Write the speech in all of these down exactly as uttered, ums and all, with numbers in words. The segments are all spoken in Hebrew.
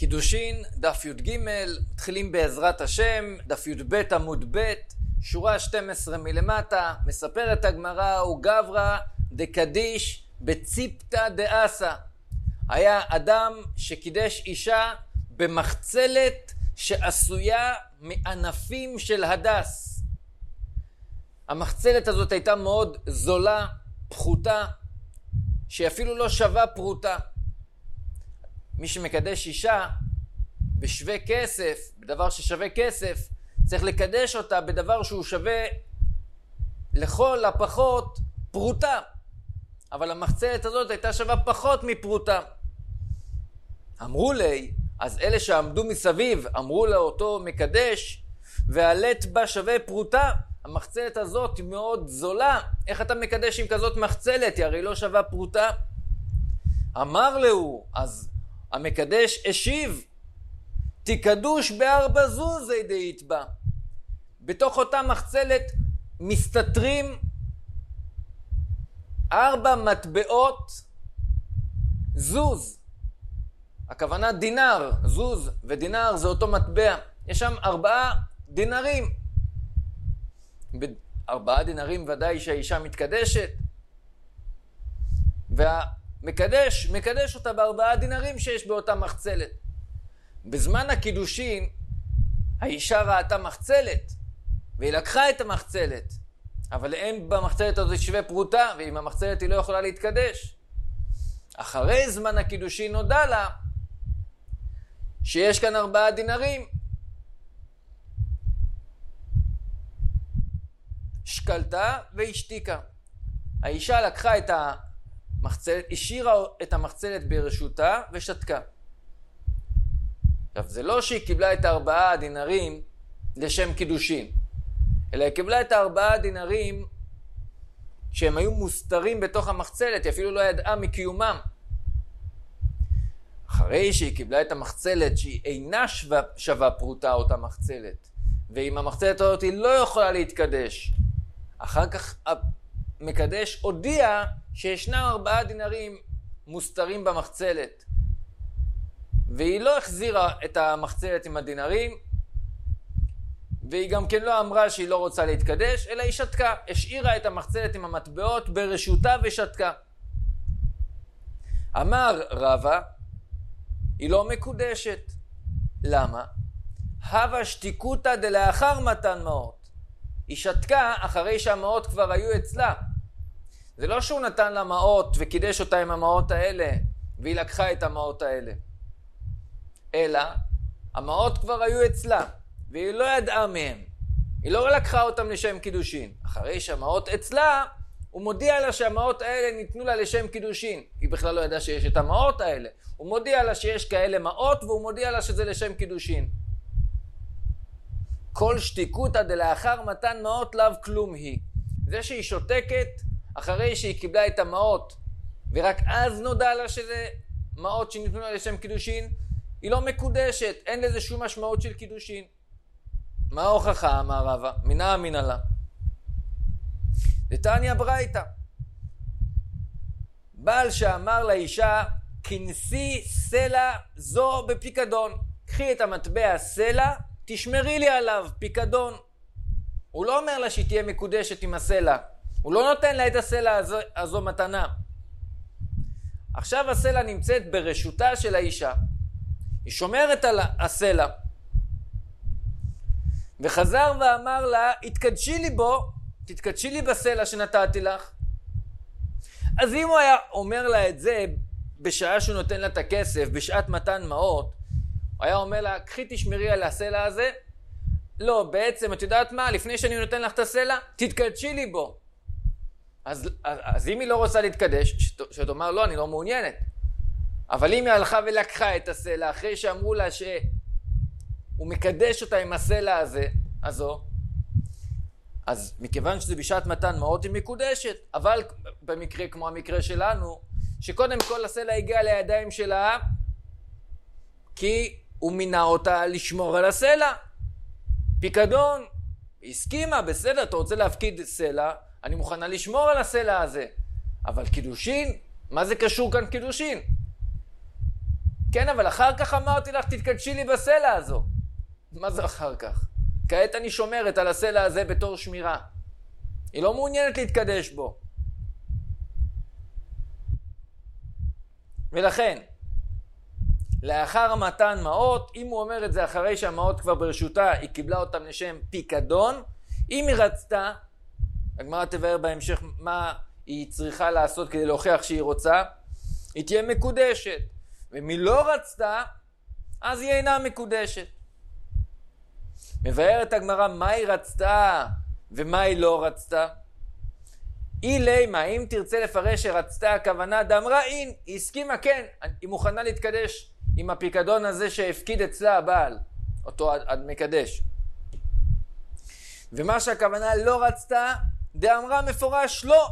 קידושין, דף י"ג, מתחילים בעזרת השם, דף י"ב עמוד ב', שורה שתים עשרה מלמטה, מספרת הגמרא, הוא גברא דקדיש בציפתא דאסא. היה אדם שקידש אישה במחצלת שעשויה מענפים של הדס. המחצלת הזאת הייתה מאוד זולה, פחותה, שאפילו לא שווה פרוטה. מי שמקדש אישה בשווה כסף, בדבר ששווה כסף, צריך לקדש אותה בדבר שהוא שווה לכל הפחות פרוטה. אבל המחצלת הזאת הייתה שווה פחות מפרוטה. אמרו לי, אז אלה שעמדו מסביב אמרו לאותו מקדש, והלט בה שווה פרוטה. המחצלת הזאת היא מאוד זולה, איך אתה מקדש עם כזאת מחצלת? היא הרי לא שווה פרוטה. אמר לו, אז המקדש השיב, תקדוש בארבע זוזי דאית בה. בתוך אותה מחצלת מסתתרים ארבע מטבעות זוז. הכוונה דינר, זוז ודינר זה אותו מטבע. יש שם ארבעה דינרים. ארבעה דינרים ודאי שהאישה מתקדשת. והמקדש, מקדש אותה בארבעה דינרים שיש באותה מחצלת. בזמן הקידושין, האישה ראתה מחצלת, והיא לקחה את המחצלת. אבל אין במחצלת הזאת שווה פרוטה, ועם המחצלת היא לא יכולה להתקדש. אחרי זמן הקידושין נודע לה, שיש כאן ארבעה דינרים. שקלתה והשתיקה. האישה לקחה את המחצלת, השאירה את המחצלת ברשותה ושתקה. עכשיו, זה לא שהיא קיבלה את הארבעה דינרים לשם קידושין, אלא היא קיבלה את הארבעה דינרים שהם היו מוסתרים בתוך המחצלת, היא אפילו לא ידעה מקיומם. אחרי שהיא קיבלה את המחצלת שהיא אינה שווה, שווה פרוטה אותה מחצלת, ועם המחצלת הזאת היא לא יכולה להתקדש, אחר כך המקדש הודיע שישנם ארבעה דינרים מוסתרים במחצלת, והיא לא החזירה את המחצלת עם הדינרים, והיא גם כן לא אמרה שהיא לא רוצה להתקדש, אלא היא שתקה, השאירה את המחצלת עם המטבעות ברשותה ושתקה. אמר רבא, היא לא מקודשת. למה? הווה שתיקותא דלאחר מתן מעות. היא שתקה אחרי שהמעות כבר היו אצלה. זה לא שהוא נתן לה מעות וקידש אותה עם המעות האלה, והיא לקחה את המעות האלה. אלא, המעות כבר היו אצלה, והיא לא ידעה מהם. היא לא לקחה אותם לשם קידושין. אחרי שהמעות אצלה, הוא מודיע לה שהמעות האלה ניתנו לה לשם קידושין. היא בכלל לא ידעה שיש את המעות האלה. הוא מודיע לה שיש כאלה מעות, והוא מודיע לה שזה לשם קידושין. כל שתיקותא דלאחר מתן מעות לאו כלום היא. זה שהיא שותקת אחרי שהיא קיבלה את המעות, ורק אז נודע לה שזה מעות שניתנו לה לשם קידושין, היא לא מקודשת, אין לזה שום משמעות של קידושין. מה ההוכחה? אמר רבא, מנא אמינא לה. דתניא ברייתא, בעל שאמר לאישה, כנסי סלע זו בפיקדון. קחי את המטבע סלע, תשמרי לי עליו, פיקדון. הוא לא אומר לה שהיא תהיה מקודשת עם הסלע. הוא לא נותן לה את הסלע הזו, הזו מתנה. עכשיו הסלע נמצאת ברשותה של האישה. היא שומרת על הסלע. וחזר ואמר לה, התקדשי לי בו, תתקדשי לי בסלע שנתתי לך. אז אם הוא היה אומר לה את זה בשעה שהוא נותן לה את הכסף, בשעת מתן מעות, הוא היה אומר לה, קחי תשמרי על הסלע הזה. לא, בעצם, את יודעת מה? לפני שאני נותן לך את הסלע, תתקדשי לי בו. אז, אז, אז אם היא לא רוצה להתקדש, שתאמר, לא, אני לא מעוניינת. אבל אם היא הלכה ולקחה את הסלע, אחרי שאמרו לה שהוא מקדש אותה עם הסלע הזה, הזו, אז מכיוון שזה בשעת מתן מעות היא מקודשת, אבל במקרה כמו המקרה שלנו, שקודם כל הסלע הגיע לידיים שלה, כי הוא מינה אותה לשמור על הסלע. פיקדון, היא הסכימה, בסדר, אתה רוצה להפקיד סלע, אני מוכנה לשמור על הסלע הזה. אבל קידושין, מה זה קשור כאן קידושין? כן, אבל אחר כך אמרתי לך, תתקדשי לי בסלע הזו. מה זה אחר כך? כעת אני שומרת על הסלע הזה בתור שמירה. היא לא מעוניינת להתקדש בו. ולכן, לאחר מתן מעות, אם הוא אומר את זה אחרי שהמעות כבר ברשותה, היא קיבלה אותם לשם פיקדון. אם היא רצתה, הגמרא תבאר בהמשך מה היא צריכה לעשות כדי להוכיח שהיא רוצה, היא תהיה מקודשת. ואם היא לא רצתה, אז היא אינה מקודשת. מבארת הגמרא מה היא רצתה ומה היא לא רצתה. היא לימה, אם תרצה לפרש שרצתה הכוונה דאמרה אין, היא הסכימה, כן, היא מוכנה להתקדש עם הפיקדון הזה שהפקיד אצלה הבעל, אותו עד מקדש. ומה שהכוונה לא רצתה, דאמרה מפורש לא.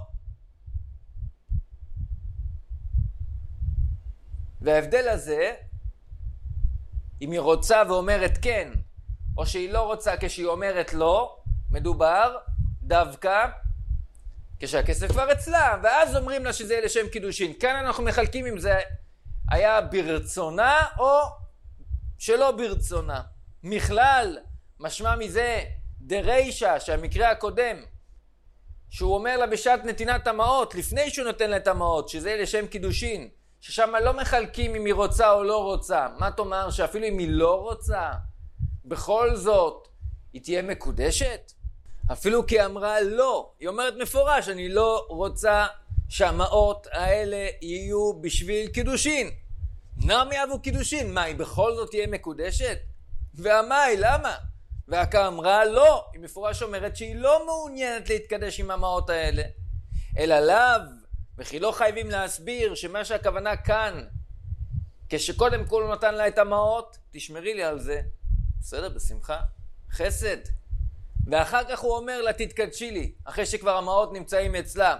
וההבדל הזה, אם היא רוצה ואומרת כן, או שהיא לא רוצה כשהיא אומרת לא, מדובר דווקא כשהכסף כבר אצלה, ואז אומרים לה שזה יהיה לשם קידושין. כאן אנחנו מחלקים אם זה היה ברצונה או שלא ברצונה. מכלל, משמע מזה דרישה, שהמקרה הקודם, שהוא אומר לה בשעת נתינת המעות, לפני שהוא נותן לה את המעות, שזה יהיה לשם קידושין, ששם לא מחלקים אם היא רוצה או לא רוצה. מה תאמר שאפילו אם היא לא רוצה, בכל זאת היא תהיה מקודשת? אפילו כי אמרה לא, היא אומרת מפורש, אני לא רוצה שהמעות האלה יהיו בשביל קידושין. נמי אבו קידושין, מה היא בכל זאת תהיה מקודשת? והמאי, למה? והכה אמרה לא, היא מפורש אומרת שהיא לא מעוניינת להתקדש עם המעות האלה, אלא לאו, וכי לא חייבים להסביר שמה שהכוונה כאן, כשקודם כל הוא נתן לה את המעות, תשמרי לי על זה, בסדר, בשמחה, חסד. ואחר כך הוא אומר לה תתקדשי לי, אחרי שכבר המעות נמצאים אצלה.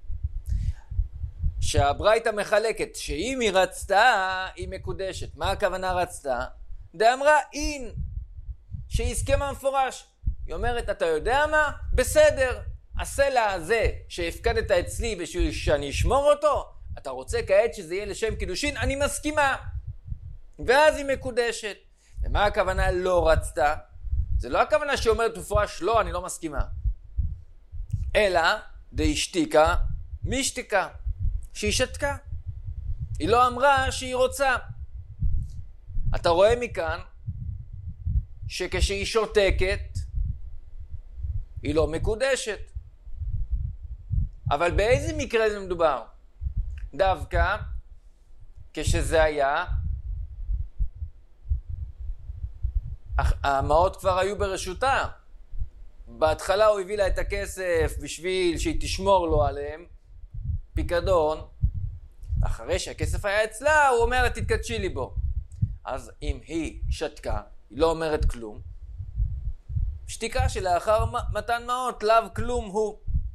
שהברייתא מחלקת, שאם היא רצתה, היא מקודשת. מה הכוונה רצתה? דאמרה אין, שהיא הסכמה מפורש. היא אומרת, אתה יודע מה? בסדר, הסלע הזה שהפקדת אצלי בשביל שאני אשמור אותו, אתה רוצה כעת שזה יהיה לשם קידושין? אני מסכימה. ואז היא מקודשת. ומה הכוונה לא רצתה? זה לא הכוונה שהיא אומרת מפורש, לא, אני לא מסכימה. אלא, דאשתיקה, משתיקה, שהיא שתקה. היא לא אמרה שהיא רוצה. אתה רואה מכאן, שכשהיא שותקת, היא לא מקודשת. אבל באיזה מקרה זה מדובר? דווקא, כשזה היה, המעות כבר היו ברשותה. בהתחלה הוא הביא לה את הכסף בשביל שהיא תשמור לו עליהם, פיקדון. אחרי שהכסף היה אצלה, הוא אומר לה תתקדשי לי בו. אז אם היא שתקה, היא לא אומרת כלום. שתיקה שלאחר מתן מעות, לאו כלום הוא.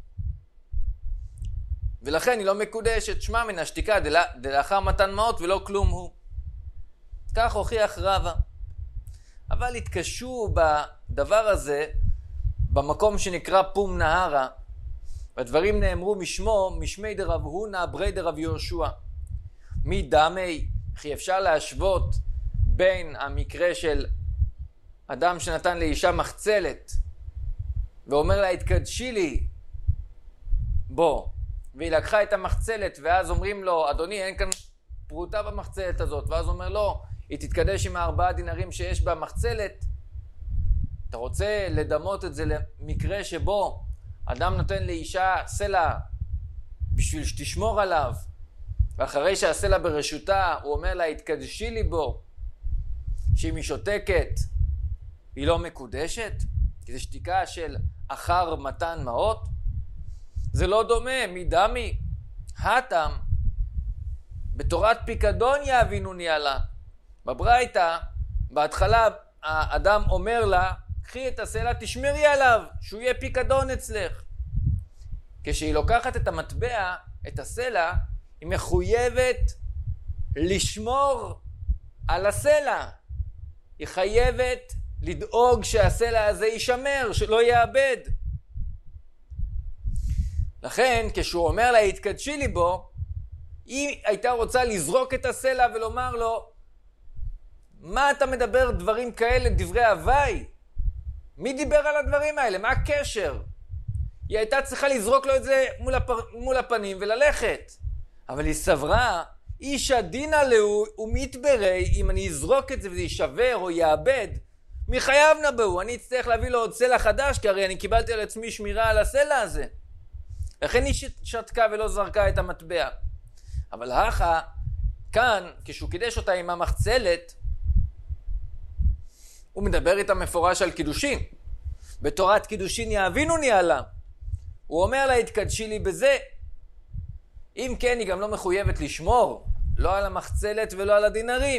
ולכן היא לא מקודשת, שמה מן השתיקה דלאחר מתן מעות ולא כלום הוא. כך הוכיח רבא. אבל התקשו בדבר הזה במקום שנקרא פום נהרה, והדברים נאמרו משמו, משמי דרב הונא ברי דרב יהושע. מי דמי, כי אפשר להשוות בין המקרה של אדם שנתן לאישה מחצלת ואומר לה התקדשי לי בו, והיא לקחה את המחצלת, ואז אומרים לו אדוני אין כאן פרוטה במחצלת הזאת, ואז אומר לו היא תתקדש עם הארבעה דינרים שיש בה מחצלת. אתה רוצה לדמות את זה למקרה שבו אדם נותן לאישה סלע בשביל שתשמור עליו, ואחרי שהסלע ברשותה הוא אומר לה התקדשי לי בו, שאם היא שותקת היא לא מקודשת? כי זה שתיקה של אחר מתן מעות. זה לא דומה, מדמי התם בתורת פיקדון יאבינוני עלה. בברייתא בהתחלה האדם אומר לה קחי את הסלע תשמרי עליו שהוא יהיה פיקדון אצלך. כשהיא לוקחת את המטבע, את הסלע, היא מחויבת לשמור על הסלע. היא חייבת לדאוג שהסלע הזה יישמר, שלא יאבד. לכן כשהוא אומר לה התקדשי לי בו, היא הייתה רוצה לזרוק את הסלע ולומר לו מה אתה מדבר דברים כאלה, דברי הוואי? מי דיבר על הדברים האלה? מה הקשר? היא הייתה צריכה לזרוק לו את זה מול, הפ... מול הפנים וללכת. אבל היא סברה, אישה דינה לו ומתברי, אם אני אזרוק את זה וזה יישבר או יאבד, מי חייב נבאו? אני אצטרך להביא לו עוד סלע חדש, כי הרי אני קיבלתי על עצמי שמירה על הסלע הזה. לכן היא שתקה ולא זרקה את המטבע. אבל האחה, כאן, כשהוא קידש אותה עם המחצלת, הוא מדבר איתה מפורש על קידושין. בתורת קידושין יאבינו ניעלה. הוא אומר לה, התקדשי לי בזה. אם כן, היא גם לא מחויבת לשמור, לא על המחצלת ולא על הדינרים.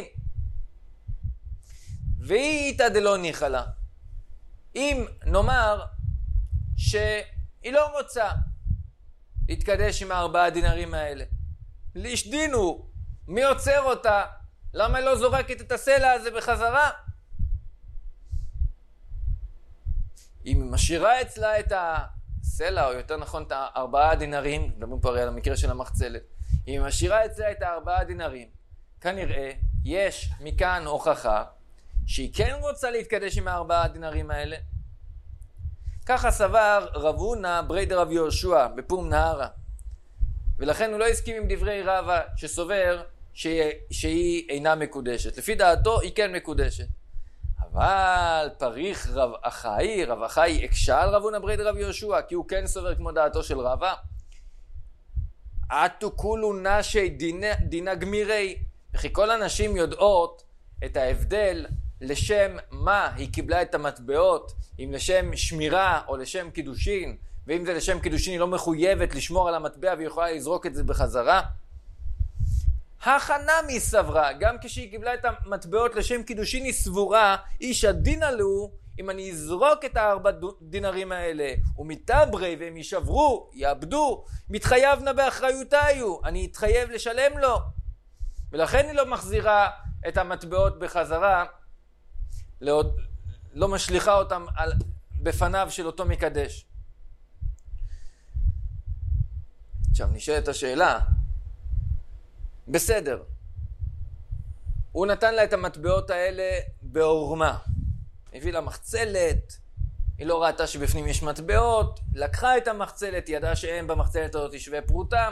והיא איתה דלא ניחא לה. אם נאמר שהיא לא רוצה להתקדש עם הארבעה דינרים האלה, לשדינו, מי עוצר אותה? למה היא לא זורקת את הסלע הזה בחזרה? אם היא משאירה אצלה את הסלע, או יותר נכון את הארבעה דינרים, מדברים פה הרי על המקרה של המחצלת, אם היא משאירה אצלה את הארבעה דינרים, כנראה יש מכאן הוכחה שהיא כן רוצה להתקדש עם הארבעה דינרים האלה. ככה סבר רב הונא ברי דרב יהושע בפום נהרא, ולכן הוא לא הסכים עם דברי רבא שסובר שהיא, שהיא אינה מקודשת. לפי דעתו היא כן מקודשת. אבל פריך רב אחאי, רב אחאי הקשה על רב הונא ברי דרב יהושע, כי הוא כן סובר כמו דעתו של רבא. אתו כולו נשי דינה, דינה גמירי, וכי כל הנשים יודעות את ההבדל לשם מה היא קיבלה את המטבעות, אם לשם שמירה או לשם קידושין, ואם זה לשם קידושין היא לא מחויבת לשמור על המטבע והיא יכולה לזרוק את זה בחזרה. החנמי סברה, גם כשהיא קיבלה את המטבעות לשם קידושין היא סבורה, אישה דינה לו, אם אני אזרוק את הארבע דינרים האלה ומתברי והם יישברו, יאבדו, מתחייבנה באחריותיו, אני אתחייב לשלם לו, ולכן היא לא מחזירה את המטבעות בחזרה, לא, לא משליחה אותם על, בפניו של אותו מקדש. עכשיו נשאלת השאלה, בסדר, הוא נתן לה את המטבעות האלה בעורמה, הביא לה מחצלת, היא לא ראתה שבפנים יש מטבעות, לקחה את המחצלת, ידעה שאין במחצלת הזאת שווה פרוטה,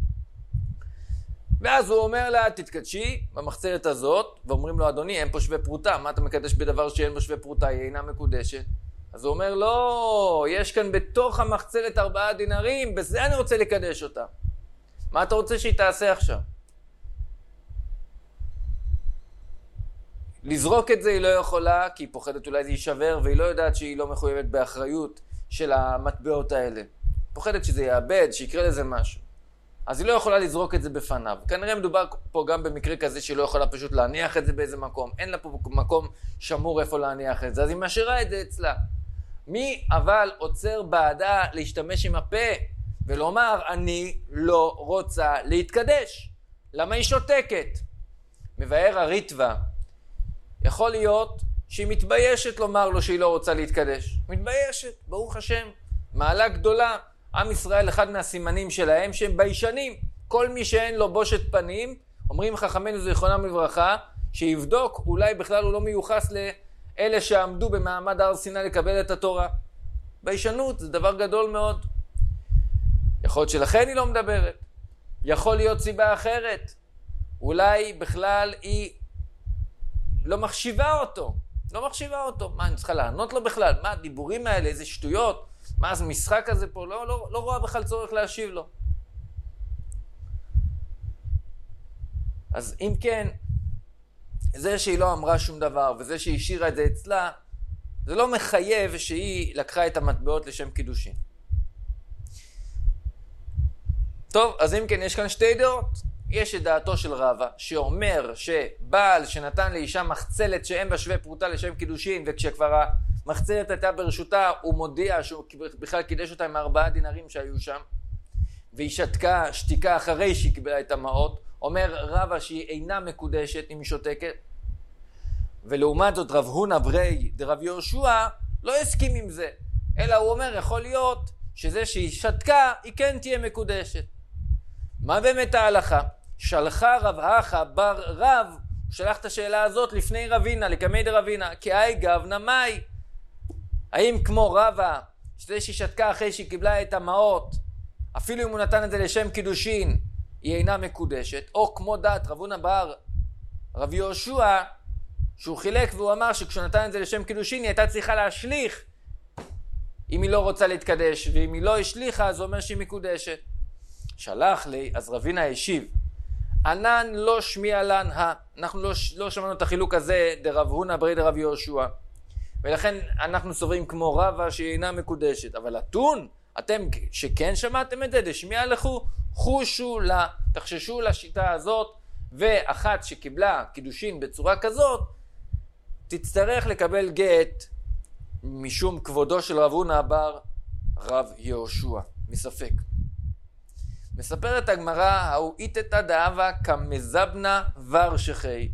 ואז הוא אומר לה, תתקדשי במחצלת הזאת, ואומרים לו, אדוני, אין פה שווה פרוטה, מה אתה מקדש בדבר שאין בו שווה פרוטה, היא אינה מקודשת? אז הוא אומר, לא, יש כאן בתוך המחצלת ארבעה דינרים, בזה אני רוצה לקדש אותה. מה אתה רוצה שהיא תעשה עכשיו? לזרוק את זה היא לא יכולה, כי היא פוחדת אולי זה יישבר, והיא לא יודעת שהיא לא מחויבת באחריות של המטבעות האלה. פוחדת שזה יאבד, שיקרה לזה משהו. אז היא לא יכולה לזרוק את זה בפניו. כנראה מדובר פה גם במקרה כזה שהיא לא יכולה פשוט להניח את זה באיזה מקום. אין לה פה מקום שמור איפה להניח את זה, אז היא משאירה את זה אצלה. מי אבל עוצר בעדה להשתמש עם הפה ולומר, אני לא רוצה להתקדש? למה היא שותקת? מבאר הריטב"א, יכול להיות שהיא מתביישת לומר לו שהיא לא רוצה להתקדש. מתביישת, ברוך השם, מעלה גדולה. עם ישראל, אחד מהסימנים שלהם שהם ביישנים. כל מי שאין לו בושת פנים, אומרים חכמינו זיכרונם לברכה, שיבדוק, אולי בכלל הוא לא מיוחס לאלה שעמדו במעמד הר סיני לקבל את התורה. ביישנות זה דבר גדול מאוד. יכול להיות שלכן היא לא מדברת. יכול להיות סיבה אחרת. אולי בכלל היא לא מחשיבה אותו. לא מחשיבה אותו. מה, אני צריכה לענות לו בכלל? מה, הדיבורים האלה, איזה שטויות? מה, אז משחק הזה פה? לא, לא, לא רואה בכלל צורך להשיב לו. אז אם כן, זה שהיא לא אמרה שום דבר, וזה שהיא השאירה את זה אצלה, זה לא מחייב שהיא לקחה את המטבעות לשם קידושין. טוב, אז אם כן, יש כאן שתי דעות. יש את דעתו של רבא, שאומר שבעל שנתן לאישה מחצלת שאין בה שווה פרוטה לשם קידושין, וכשכבר המחצלת הייתה ברשותה, הוא מודיע שהוא בכלל קידש אותה עם ארבעה דינרים שהיו שם, והיא שתקה, שתיקה אחרי שהיא קיבלה את המעות, אומר רבא שהיא אינה מקודשת אם היא שותקת, ולעומת זאת רב הונא ברי דרב יהושע לא הסכים עם זה, אלא הוא אומר יכול להיות שזה שהיא שתקה היא כן תהיה מקודשת. מה באמת ההלכה? שלחה רב אחא בר רב הוא שלח את השאלה הזאת לפני רבינה, לקמי דרבינה, כי אי גבנה מאי. האם כמו רבה, שזה שהיא שתקה אחרי שהיא קיבלה את המעות, אפילו אם הוא נתן את זה לשם קידושין, היא אינה מקודשת, או כמו דת רב הונא בר רב יהושע, שהוא חילק והוא אמר שכשהוא נתן את זה לשם קידושין, היא הייתה צריכה להשליך אם היא לא רוצה להתקדש, ואם היא לא השליחה, אז הוא אומר שהיא מקודשת. שלח לי, אז רבינה השיב, ענן לא שמיע לן, אנחנו לא, לא שמענו את החילוק הזה דרב הונא ברי דרב יהושע, ולכן אנחנו סוברים כמו רבה שהיא אינה מקודשת. אבל אתון, אתם שכן שמעתם את זה, דשמיע לכו, חושו לה, תחששו לשיטה הזאת, ואחת שקיבלה קידושין בצורה כזאת, תצטרך לקבל גט משום כבודו של רב הונא בר רב יהושע, מספק. מספרת הגמרא, ההוא איתתא דהבה כמזבנה ורשכי.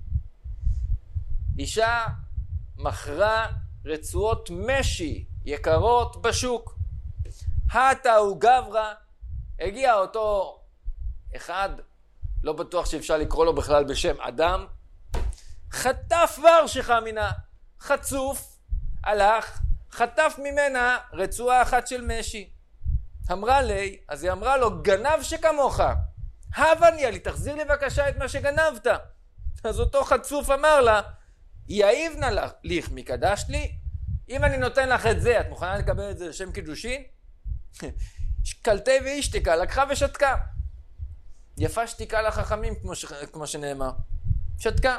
אישה מכרה רצועות משי יקרות בשוק. הטה הוא גברא, הגיע אותו אחד, לא בטוח שאפשר לקרוא לו בכלל בשם אדם, חטף ורשך מינה, חצוף, הלך, חטף ממנה רצועה אחת של משי. אמרה לי, אז היא אמרה לו, גנב שכמוך, הבניה לי, תחזיר לי בבקשה את מה שגנבת. אז אותו חצוף אמר לה, יאיבנה לך מקדשת לי, אם אני נותן לך את זה, את מוכנה לקבל את זה לשם קידושין? קלטי ואשתיקה, לקחה ושתקה. יפה שתיקה לחכמים, כמו, ש... כמו שנאמר. שתקה.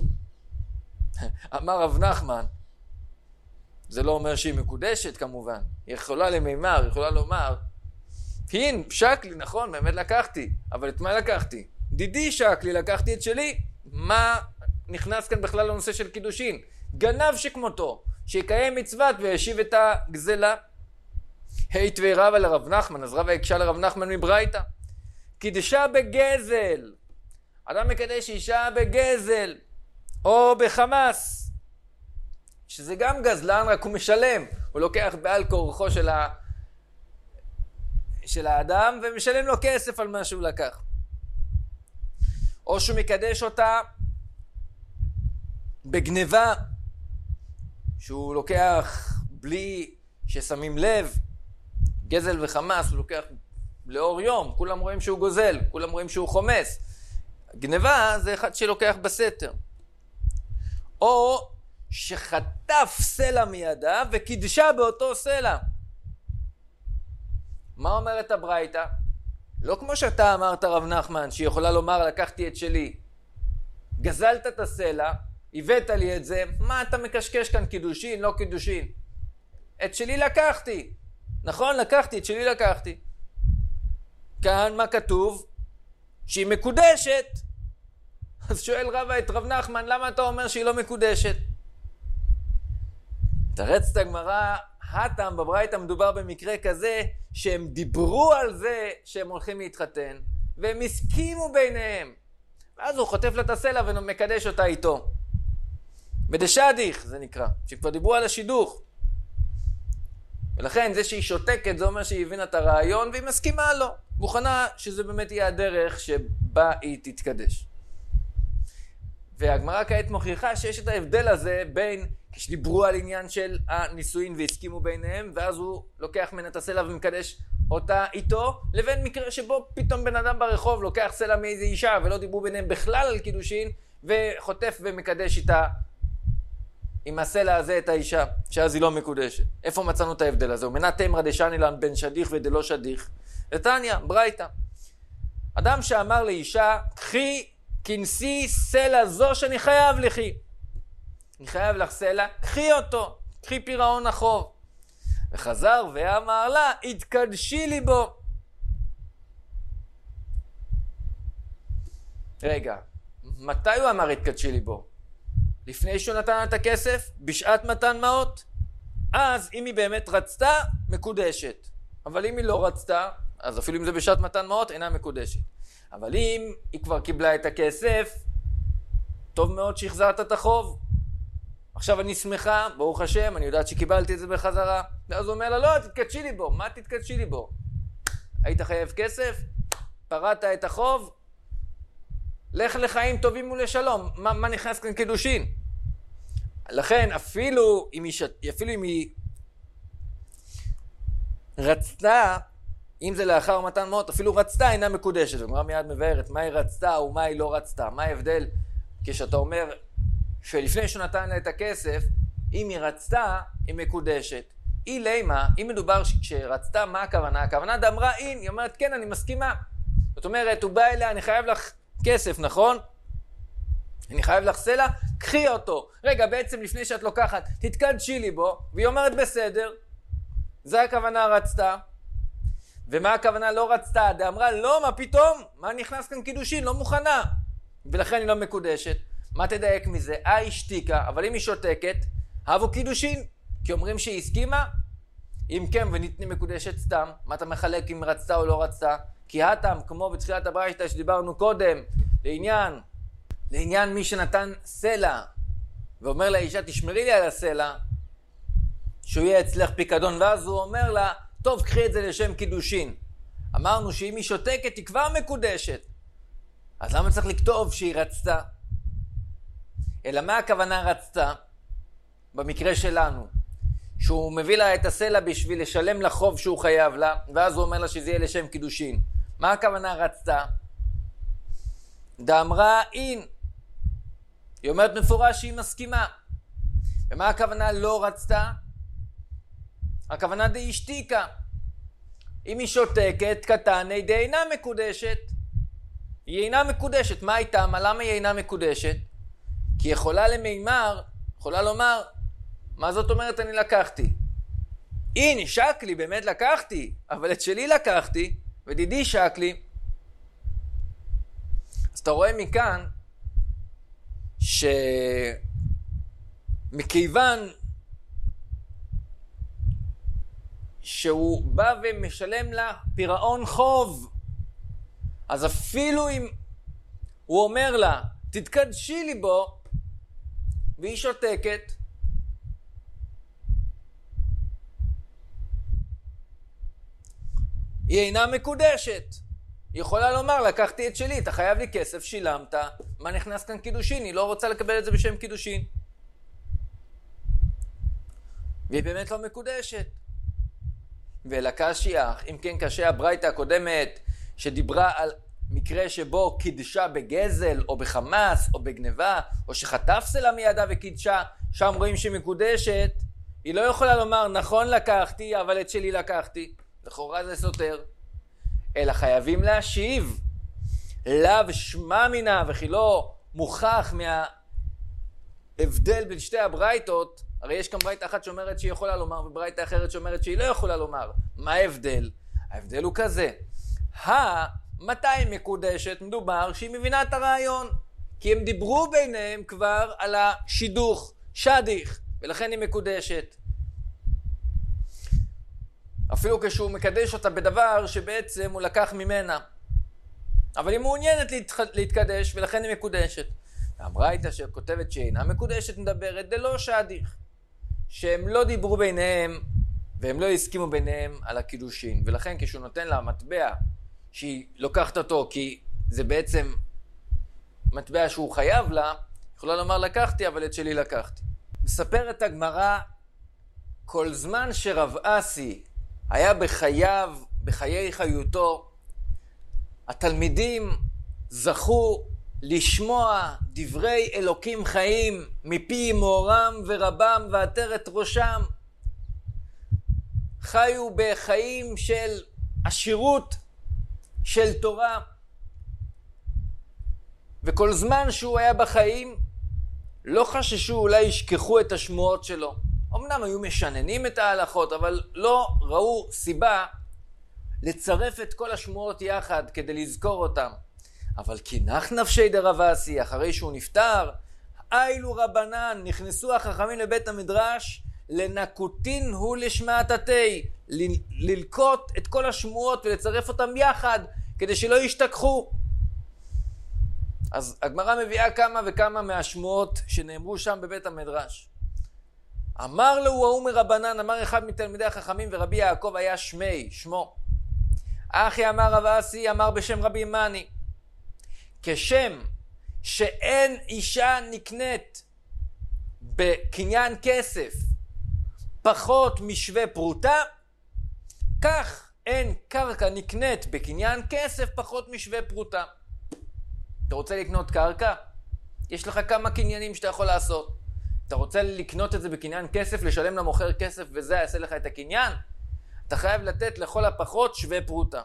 אמר רב נחמן, זה לא אומר שהיא מקודשת כמובן, היא יכולה למימר, היא יכולה לומר, הנה, שקלי, נכון, באמת לקחתי, אבל את מה לקחתי? דידי שקלי, לקחתי את שלי. מה נכנס כאן בכלל לנושא של קידושין? גנב שכמותו, שיקיים מצוות וישיב את הגזלה. היית ורבה לרב נחמן, אז רבה הקשה לרב נחמן מברייתא. קידשה בגזל, אדם מקדש אישה בגזל, או בחמאס, שזה גם גזלן, רק הוא משלם, הוא לוקח בעל כורחו של, ה... של האדם, ומשלם לו כסף על מה שהוא לקח. או שהוא מקדש אותה בגניבה, שהוא לוקח בלי ששמים לב, גזל וחמאס, הוא לוקח לאור יום, כולם רואים שהוא גוזל, כולם רואים שהוא חומס. גניבה זה אחד שלוקח בסתר. או שחטף סלע מידה וקידשה באותו סלע. מה אומרת הברייתא? לא כמו שאתה אמרת רב נחמן, שהיא יכולה לומר לקחתי את שלי. גזלת את הסלע, הבאת לי את זה, מה אתה מקשקש כאן, קידושין, לא קידושין? את שלי לקחתי. נכון, לקחתי, את שלי לקחתי. כאן מה כתוב? שהיא מקודשת. אז שואל רבא את רב נחמן, למה אתה אומר שהיא לא מקודשת? תרץ את הגמרא, הטעם בברייתא מדובר במקרה כזה, שהם דיברו על זה שהם הולכים להתחתן, והם הסכימו ביניהם. ואז הוא חוטף לה את הסלע ומקדש אותה איתו. בדשדיך זה נקרא, שכבר דיברו על השידוך. ולכן זה שהיא שותקת, זה אומר שהיא הבינה את הרעיון, והיא מסכימה לו. מוכנה שזה באמת יהיה הדרך שבה היא תתקדש. והגמרא כעת מוכיחה שיש את ההבדל הזה בין כשדיברו על עניין של הנישואין והסכימו ביניהם, ואז הוא לוקח ממנה את הסלע ומקדש אותה איתו, לבין מקרה שבו פתאום בן אדם ברחוב לוקח סלע מאיזו אישה ולא דיברו ביניהם בכלל על קידושין, וחוטף ומקדש איתה עם הסלע הזה את האישה, שאז היא לא מקודשת. איפה מצאנו את ההבדל הזה? ומנה תמרא דשני לן בין שדיך ודלא שדיך. נתניה, ברייתא. אדם שאמר לאישה, קחי כנסי סלע זו שאני חייב לכי. אני חייב לך סלע, קחי אותו, קחי פירעון החוב. וחזר ואמר לה, התקדשי לי בו. רגע, מתי הוא אמר התקדשי לי בו? לפני שהוא נתן את הכסף? בשעת מתן מעות? אז אם היא באמת רצתה, מקודשת. אבל אם היא לא רצתה, אז אפילו אם זה בשעת מתן מעות, אינה מקודשת. אבל אם היא כבר קיבלה את הכסף, טוב מאוד שהחזרת את החוב. עכשיו אני שמחה, ברוך השם, אני יודעת שקיבלתי את זה בחזרה. ואז הוא אומר לה, לא, תתקדשי לי בו. מה תתקדשי לי בו? היית חייב כסף? פרעת את החוב? לך לחיים טובים ולשלום. מה, מה נכנס כאן קידושין? לכן אפילו אם היא, אפילו אם היא רצתה, אם זה לאחר מתן מות, אפילו רצתה אינה מקודשת. הגמרא מיד מבארת מה היא רצתה ומה היא לא רצתה. מה ההבדל כשאתה אומר שלפני שהוא נתן לה את הכסף, אם היא רצתה, היא מקודשת. היא לימה, אם מדובר שרצתה, מה הכוונה? הכוונה דאמרה אין, היא אומרת כן, אני מסכימה. זאת אומרת, הוא בא אליה, אני חייב לך כסף, נכון? אני חייב לך סלע, קחי אותו. רגע, בעצם לפני שאת לוקחת, תתקדשי לי בו, והיא אומרת בסדר. זה הכוונה רצתה. ומה הכוונה לא רצתה? דאמרה לא, מה פתאום? מה נכנס כאן קידושין? לא מוכנה. ולכן היא לא מקודשת. מה תדייק מזה? אה, השתיקה, אבל אם היא שותקת, הבו קידושין. כי אומרים שהיא הסכימה? אם כן, וניתני מקודשת סתם. מה אתה מחלק אם רצתה או לא רצתה? כי הטעם, כמו בתחילת הברייתא שדיברנו קודם, לעניין, לעניין מי שנתן סלע, ואומר לאישה, תשמרי לי על הסלע, שהוא יהיה אצלך פיקדון, ואז הוא אומר לה, טוב, קחי את זה לשם קידושין. אמרנו שאם היא שותקת, היא כבר מקודשת. אז למה צריך לכתוב שהיא רצתה? אלא מה הכוונה רצתה? במקרה שלנו, שהוא מביא לה את הסלע בשביל לשלם לחוב שהוא חייב לה, ואז הוא אומר לה שזה יהיה לשם קידושין. מה הכוונה רצתה? דאמרה אין. היא אומרת מפורש שהיא מסכימה. ומה הכוונה לא רצתה? הכוונה די השתיקה. אם היא שותקת, קטני די אינה מקודשת. היא אינה מקודשת. מה הייתה? מה למה היא אינה מקודשת? כי היא יכולה למימר, יכולה לומר, מה זאת אומרת אני לקחתי? הנה, שקלי, באמת לקחתי, אבל את שלי לקחתי, ודידי שקלי. אז אתה רואה מכאן, שמכיוון שהוא בא ומשלם לה פירעון חוב, אז אפילו אם הוא אומר לה, תתקדשי לי בו, והיא שותקת, היא אינה מקודשת. היא יכולה לומר, לקחתי את שלי, אתה חייב לי כסף, שילמת, מה נכנס כאן קידושין? היא לא רוצה לקבל את זה בשם קידושין. והיא באמת לא מקודשת. ולקשיח, אם כן קשה הברייתא הקודמת, שדיברה על מקרה שבו קידשה בגזל, או בחמאס, או בגניבה, או שחטף סלע מידה וקידשה, שם רואים שהיא מקודשת, היא לא יכולה לומר, נכון לקחתי, אבל את שלי לקחתי. לכאורה זה סותר. אלא חייבים להשיב. לאו שמע מינה, וכי לא מוכח מההבדל בין שתי הברייתות. הרי יש כאן ברייתא אחת שאומרת שהיא יכולה לומר, וברייתא אחרת שאומרת שהיא לא יכולה לומר. מה ההבדל? ההבדל הוא כזה. מתי היא מקודשת? מדובר שהיא מבינה את הרעיון. כי הם דיברו ביניהם כבר על השידוך, שדיך, ולכן היא מקודשת. אפילו כשהוא מקדש אותה בדבר שבעצם הוא לקח ממנה. אבל היא מעוניינת להתח... להתקדש, ולכן היא מקודשת. הברייתא שכותבת שאינה מקודשת מדברת דלא שדיך. שהם לא דיברו ביניהם, והם לא הסכימו ביניהם על הקידושין. ולכן כשהוא נותן לה מטבע, שהיא לוקחת אותו, כי זה בעצם מטבע שהוא חייב לה, יכולה לומר לקחתי, אבל את שלי לקחתי. מספרת הגמרא, כל זמן שרב אסי היה בחייו, בחיי חיותו, התלמידים זכו לשמוע דברי אלוקים חיים מפי מורם ורבם ועטרת ראשם. חיו בחיים של עשירות של תורה. וכל זמן שהוא היה בחיים, לא חששו אולי ישכחו את השמועות שלו. אמנם היו משננים את ההלכות, אבל לא ראו סיבה לצרף את כל השמועות יחד כדי לזכור אותם. אבל כי נח נפשי דרב אסי, אחרי שהוא נפטר, אילו רבנן, נכנסו החכמים לבית המדרש, לנקוטין הוא לשמעתתי, ללקוט את כל השמועות ולצרף אותם יחד, כדי שלא ישתכחו. אז הגמרא מביאה כמה וכמה מהשמועות שנאמרו שם בבית המדרש. אמר לו ההוא מרבנן, אמר אחד מתלמידי החכמים, ורבי יעקב היה שמי, שמו. אחי אמר רב אסי, אמר בשם רבי מאני. כשם שאין אישה נקנית בקניין כסף פחות משווה פרוטה, כך אין קרקע נקנית בקניין כסף פחות משווה פרוטה. אתה רוצה לקנות קרקע? יש לך כמה קניינים שאתה יכול לעשות. אתה רוצה לקנות את זה בקניין כסף, לשלם למוכר כסף וזה יעשה לך את הקניין? אתה חייב לתת לכל הפחות שווה פרוטה.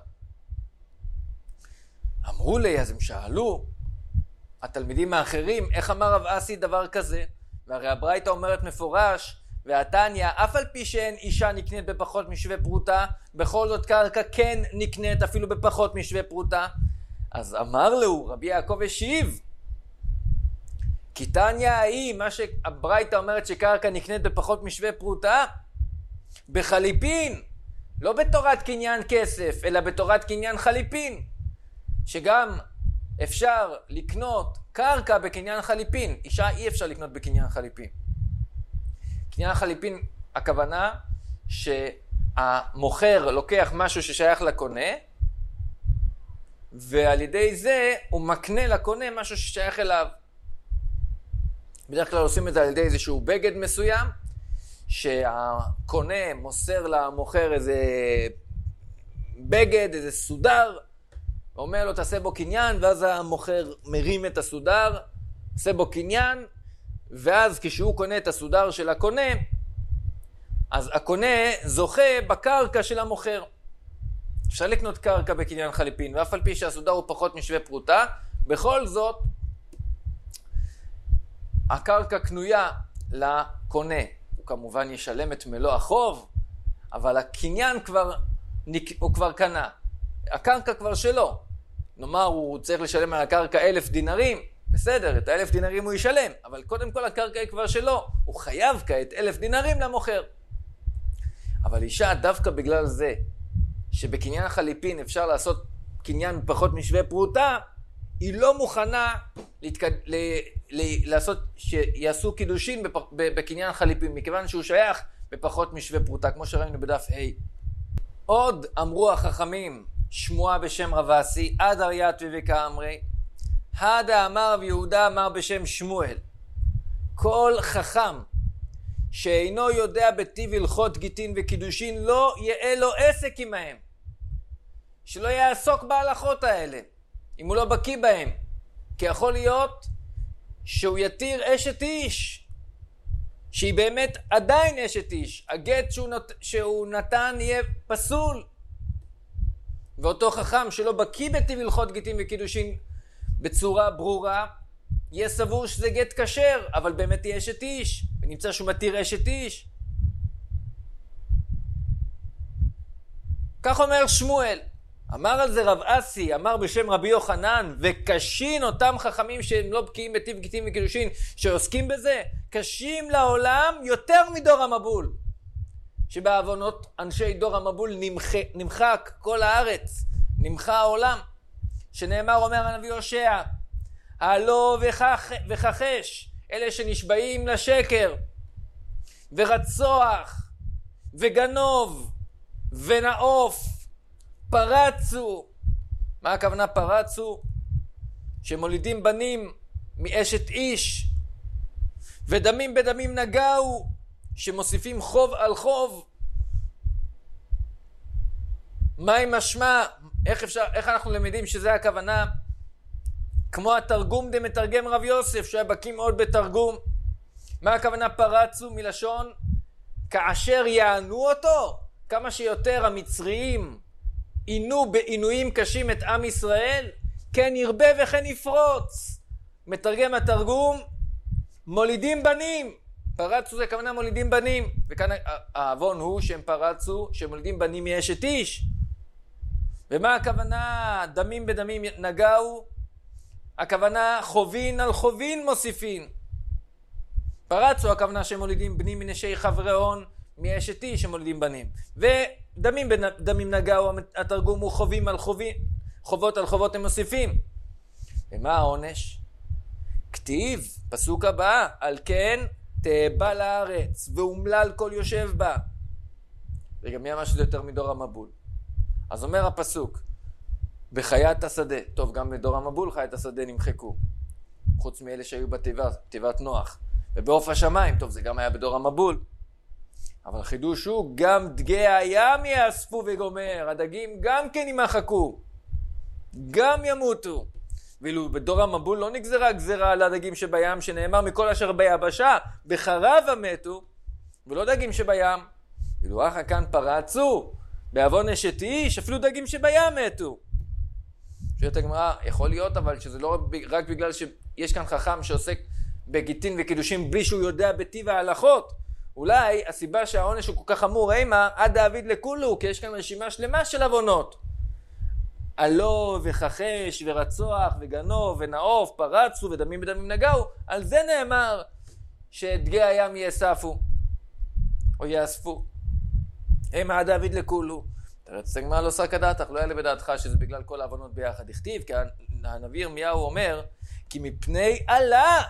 אמרו לי, אז הם שאלו, התלמידים האחרים, איך אמר רב אסי דבר כזה? והרי הברייתא אומרת מפורש, והתניא, אף על פי שאין אישה נקנית בפחות משווה פרוטה, בכל זאת קרקע כן נקנית אפילו בפחות משווה פרוטה. אז אמר לו, רבי יעקב השיב, כי תניא ההיא, מה שהברייתא אומרת שקרקע נקנית בפחות משווה פרוטה, בחליפין, לא בתורת קניין כסף, אלא בתורת קניין חליפין, שגם אפשר לקנות קרקע בקניין חליפין. אישה אי אפשר לקנות בקניין חליפין. קניין חליפין, הכוונה שהמוכר לוקח משהו ששייך לקונה, ועל ידי זה הוא מקנה לקונה משהו ששייך אליו. בדרך כלל עושים את זה על ידי איזשהו בגד מסוים, שהקונה מוסר למוכר איזה בגד, איזה סודר, ואומר לו תעשה בו קניין, ואז המוכר מרים את הסודר, עושה בו קניין, ואז כשהוא קונה את הסודר של הקונה, אז הקונה זוכה בקרקע של המוכר. אפשר לקנות קרקע בקניין חליפין, ואף על פי שהסודר הוא פחות משווה פרוטה, בכל זאת הקרקע קנויה לקונה. הוא כמובן ישלם את מלוא החוב, אבל הקניין כבר, הוא כבר קנה. הקרקע כבר שלו. נאמר, הוא צריך לשלם על הקרקע אלף דינרים, בסדר, את האלף דינרים הוא ישלם, אבל קודם כל הקרקע היא כבר שלו. הוא חייב כעת אלף דינרים למוכר. אבל אישה, דווקא בגלל זה, שבקניין חליפין אפשר לעשות קניין פחות משווה פרוטה, היא לא מוכנה להתקד... ל... ל... לעשות שיעשו קידושין בפ... בקניין חליפין, מכיוון שהוא שייך בפחות משווה פרוטה, כמו שראינו בדף A. עוד אמרו החכמים, שמועה בשם רב אסי, עד אריית וכאמרי, הדה אמר ויהודה אמר בשם שמואל, כל חכם שאינו יודע בטיב הלכות גיטין וקידושין, לא יהיה לו עסק עמהם. שלא יעסוק בהלכות האלה, אם הוא לא בקיא בהם. כי יכול להיות שהוא יתיר אשת איש, שהיא באמת עדיין אשת איש. הגט שהוא, נות... שהוא נתן יהיה פסול. ואותו חכם שלא בקיא בטיב הלכות גיטין וקידושין בצורה ברורה, יהיה סבור שזה גט כשר, אבל באמת היא אשת איש, ונמצא שהוא מתיר אשת איש. כך אומר שמואל. אמר על זה רב אסי, אמר בשם רבי יוחנן, וקשין אותם חכמים שהם לא בקיאים בטיב גיטין וקידושין, שעוסקים בזה, קשים לעולם יותר מדור המבול. שבעוונות אנשי דור המבול נמח, נמחק כל הארץ, נמחה העולם. שנאמר, אומר הנביא הושע, הלא וכח, וכחש, אלה שנשבעים לשקר, ורצוח, וגנוב, ונעוף, פרצו. מה הכוונה פרצו? שמולידים בנים מאשת איש, ודמים בדמים נגעו, שמוסיפים חוב על חוב. מה עם משמע? איך אפשר, איך אנחנו למדים שזה הכוונה? כמו התרגום דמתרגם רב יוסף, שהיה בקיא מאוד בתרגום. מה הכוונה פרצו? מלשון כאשר יענו אותו, כמה שיותר המצריים עינו בעינויים קשים את עם ישראל, כן ירבה וכן יפרוץ. מתרגם התרגום, מולידים בנים. פרצו זה כוונה מולידים בנים, וכאן העוון הוא שהם פרצו, שהם מולידים בנים מאשת איש. ומה הכוונה דמים בדמים נגעו? הכוונה חובין על חובין מוסיפין. פרצו הכוונה שהם מולידים בנים מנשי חבריון מאשת איש שמולידים בנים. ודמים בדמים נגעו, התרגום הוא חובים על חובים, חובות על חובות הם מוסיפים. ומה העונש? כתיב, פסוק הבא, על כן תאבא לארץ ואומלל כל יושב בה. וגם מי אמר שזה יותר מדור המבול? אז אומר הפסוק, בחיית השדה, טוב גם לדור המבול חיית השדה נמחקו. חוץ מאלה שהיו בתיבת, תיבת נוח. ובעוף השמיים, טוב, זה גם היה בדור המבול. אבל החידוש הוא, גם דגי הים יאספו וגומר, הדגים גם כן ימחקו, גם ימותו. ואילו בדור המבול לא נגזרה גזרה על הדגים שבים, שנאמר מכל אשר ביבשה, בחרב המתו, ולא דגים שבים. ואילו אחר כאן פרצו, בעוון אשת איש, אפילו דגים שבים מתו. שואלת הגמרא, יכול להיות אבל שזה לא רק בגלל שיש כאן חכם שעוסק בגיטין וקידושים בלי שהוא יודע בטיב ההלכות. אולי הסיבה שהעונש הוא כל כך חמור, אימה, עד דוד לכולו, כי יש כאן רשימה שלמה של עוונות. עלו וחחש ורצוח וגנוב ונעוף, פרצו ודמים בדמים נגעו, על זה נאמר שדגי הים יאספו או יאספו. אימה עד דוד לכולו. תרץ הגמרא לא סרקא דעתך, לא יעלה בדעתך שזה בגלל כל העוונות ביחד. הכתיב, כי הנביא ירמיהו אומר, כי מפני עלה,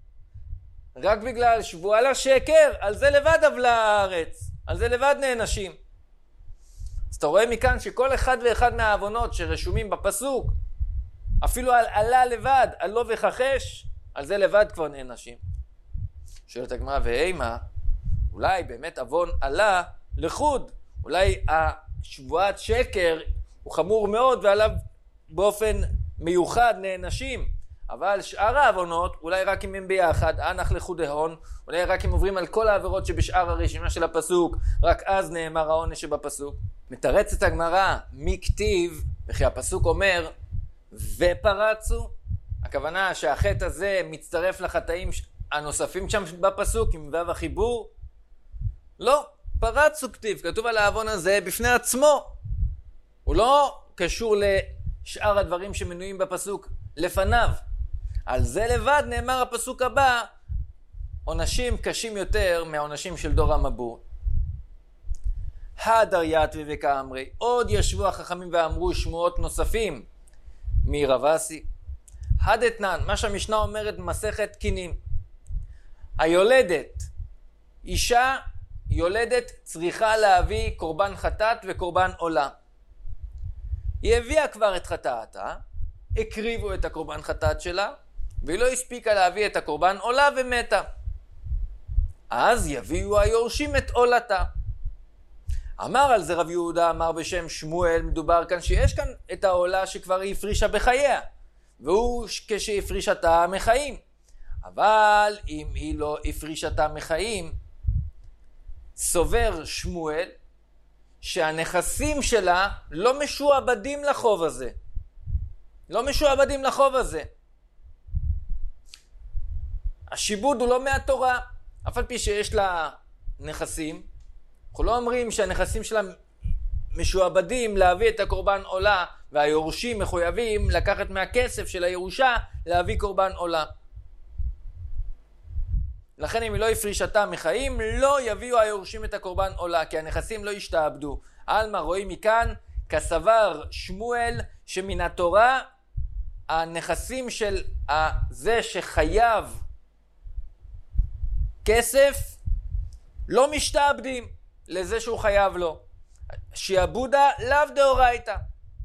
רק בגלל שבועה לשקר, על זה לבד עוולה הארץ, על זה לבד נענשים. אז אתה רואה מכאן שכל אחד ואחד מהעוונות שרשומים בפסוק, אפילו על עלה לבד, על לא וחחש, על זה לבד כבר נענשים. שואלת הגמרא, ואימה, אולי באמת עוון עלה לחוד, אולי השבועת שקר הוא חמור מאוד ועליו באופן מיוחד נענשים, אבל שאר העוונות אולי רק אם הם ביחד, אנח לחוד ההון, אולי רק אם עוברים על כל העבירות שבשאר הרשימה של הפסוק, רק אז נאמר העונש שבפסוק. מתרצת הגמרא, מי כתיב, וכי הפסוק אומר ופרצו, הכוונה שהחטא הזה מצטרף לחטאים הנוספים שם בפסוק עם וו החיבור? לא, פרצו כתיב, כתוב על העוון הזה בפני עצמו, הוא לא קשור לשאר הדברים שמנויים בפסוק לפניו. על זה לבד נאמר הפסוק הבא, עונשים קשים יותר מהעונשים של דור המבול. הדר יתווה וכאמרי, עוד ישבו החכמים ואמרו שמועות נוספים מרב אסי. הדתנן, מה שהמשנה אומרת במסכת קינים, היולדת, אישה יולדת צריכה להביא קורבן חטאת וקורבן עולה. היא הביאה כבר את חטאתה, הקריבו את הקורבן חטאת שלה, והיא לא הספיקה להביא את הקורבן עולה ומתה. אז יביאו היורשים את עולתה. אמר על זה רב יהודה, אמר בשם שמואל, מדובר כאן שיש כאן את העולה שכבר היא הפרישה בחייה, והוא כשהפרישתה מחיים. אבל אם היא לא הפרישתה מחיים, סובר שמואל שהנכסים שלה לא משועבדים לחוב הזה. לא משועבדים לחוב הזה. השיבוד הוא לא מהתורה, אף על פי שיש לה נכסים. אנחנו לא אומרים שהנכסים שלה משועבדים להביא את הקורבן עולה, והיורשים מחויבים לקחת מהכסף של הירושה להביא קורבן עולה. לכן אם היא לא הפרישתה מחיים, לא יביאו היורשים את הקורבן עולה, כי הנכסים לא ישתעבדו. אלמה רואים מכאן כסבר שמואל שמן התורה הנכסים של זה שחייב כסף לא משתעבדים לזה שהוא חייב לו. שיעבודה לאו דאורייתא.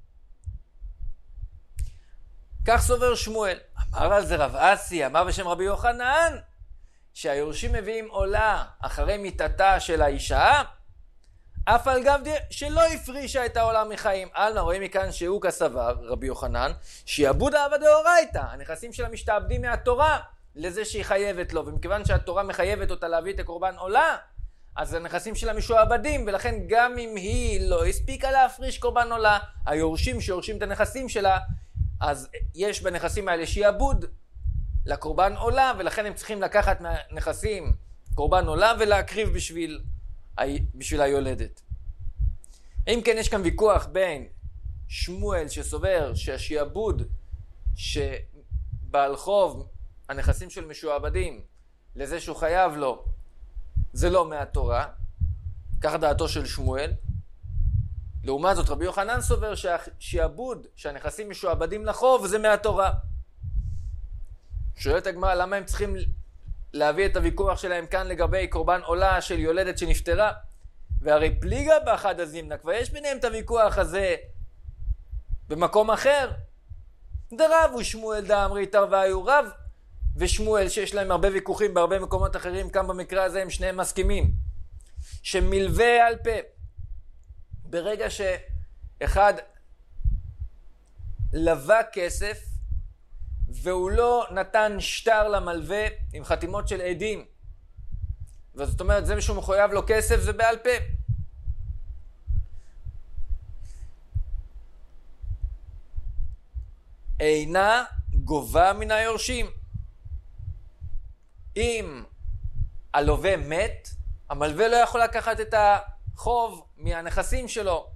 כך סובר שמואל. אמר על זה רב אסי, אמר בשם רבי יוחנן, שהיורשים מביאים עולה אחרי מיתתה של האישה, אף על גב שלא הפרישה את העולה מחיים. אלמה רואים מכאן שהוא כסבר, רבי יוחנן, שיעבוד אהבה דאורייתא. הנכסים שלה משתעבדים מהתורה לזה שהיא חייבת לו, ומכיוון שהתורה מחייבת אותה להביא את הקורבן עולה, אז הנכסים שלה משועבדים, ולכן גם אם היא לא הספיקה להפריש קורבן עולה, היורשים שיורשים את הנכסים שלה, אז יש בנכסים האלה שיעבוד לקורבן עולה, ולכן הם צריכים לקחת מהנכסים קורבן עולה ולהקריב בשביל, בשביל היולדת. אם כן, יש כאן ויכוח בין שמואל שסובר שהשיעבוד שבעל חוב הנכסים של משועבדים לזה שהוא חייב לו זה לא מהתורה, כך דעתו של שמואל. לעומת זאת רבי יוחנן סובר שהשיעבוד שהנכסים משועבדים לחוב זה מהתורה. שואלת הגמרא, למה הם צריכים להביא את הוויכוח שלהם כאן לגבי קורבן עולה של יולדת שנפטרה? והרי פליגה באחד הזימנה, כבר יש ביניהם את הוויכוח הזה במקום אחר. דרב הוא שמואל דאמרי תרוויו, רב ושמואל, שיש להם הרבה ויכוחים בהרבה מקומות אחרים, כאן במקרה הזה הם שניהם מסכימים, שמלווה על פה, ברגע שאחד לווה כסף, והוא לא נתן שטר למלווה עם חתימות של עדים, וזאת אומרת, זה משהו מחויב לו כסף, זה בעל פה. אינה גובה מן היורשים. אם הלווה מת, המלווה לא יכול לקחת את החוב מהנכסים שלו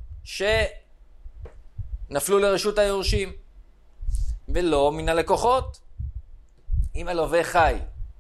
שנפלו לרשות היורשים, ולא מן הלקוחות. אם הלווה חי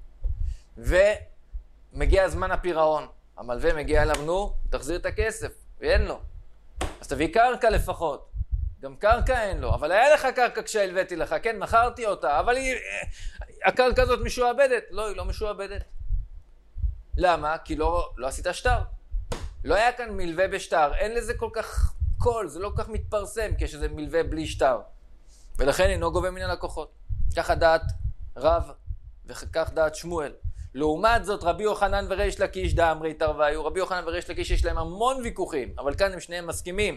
ומגיע זמן הפירעון, המלווה מגיע אליו, נו, תחזיר את הכסף, ואין לו, אז תביא קרקע לפחות. גם קרקע אין לו, אבל היה לך קרקע כשהלוויתי לך, כן, מכרתי אותה, אבל היא, הקרקע הזאת משועבדת. לא, היא לא משועבדת. למה? כי לא, לא עשית שטר. לא היה כאן מלווה בשטר, אין לזה כל כך קול, זה לא כל כך מתפרסם כשזה מלווה בלי שטר. ולכן אינו גובה מן הלקוחות. ככה דעת רב, וכך דעת שמואל. לעומת זאת, רבי יוחנן וריש לקיש דאמרי תרוויו, רבי יוחנן וריש לקיש יש להם המון ויכוחים, אבל כאן הם שניהם מסכימים,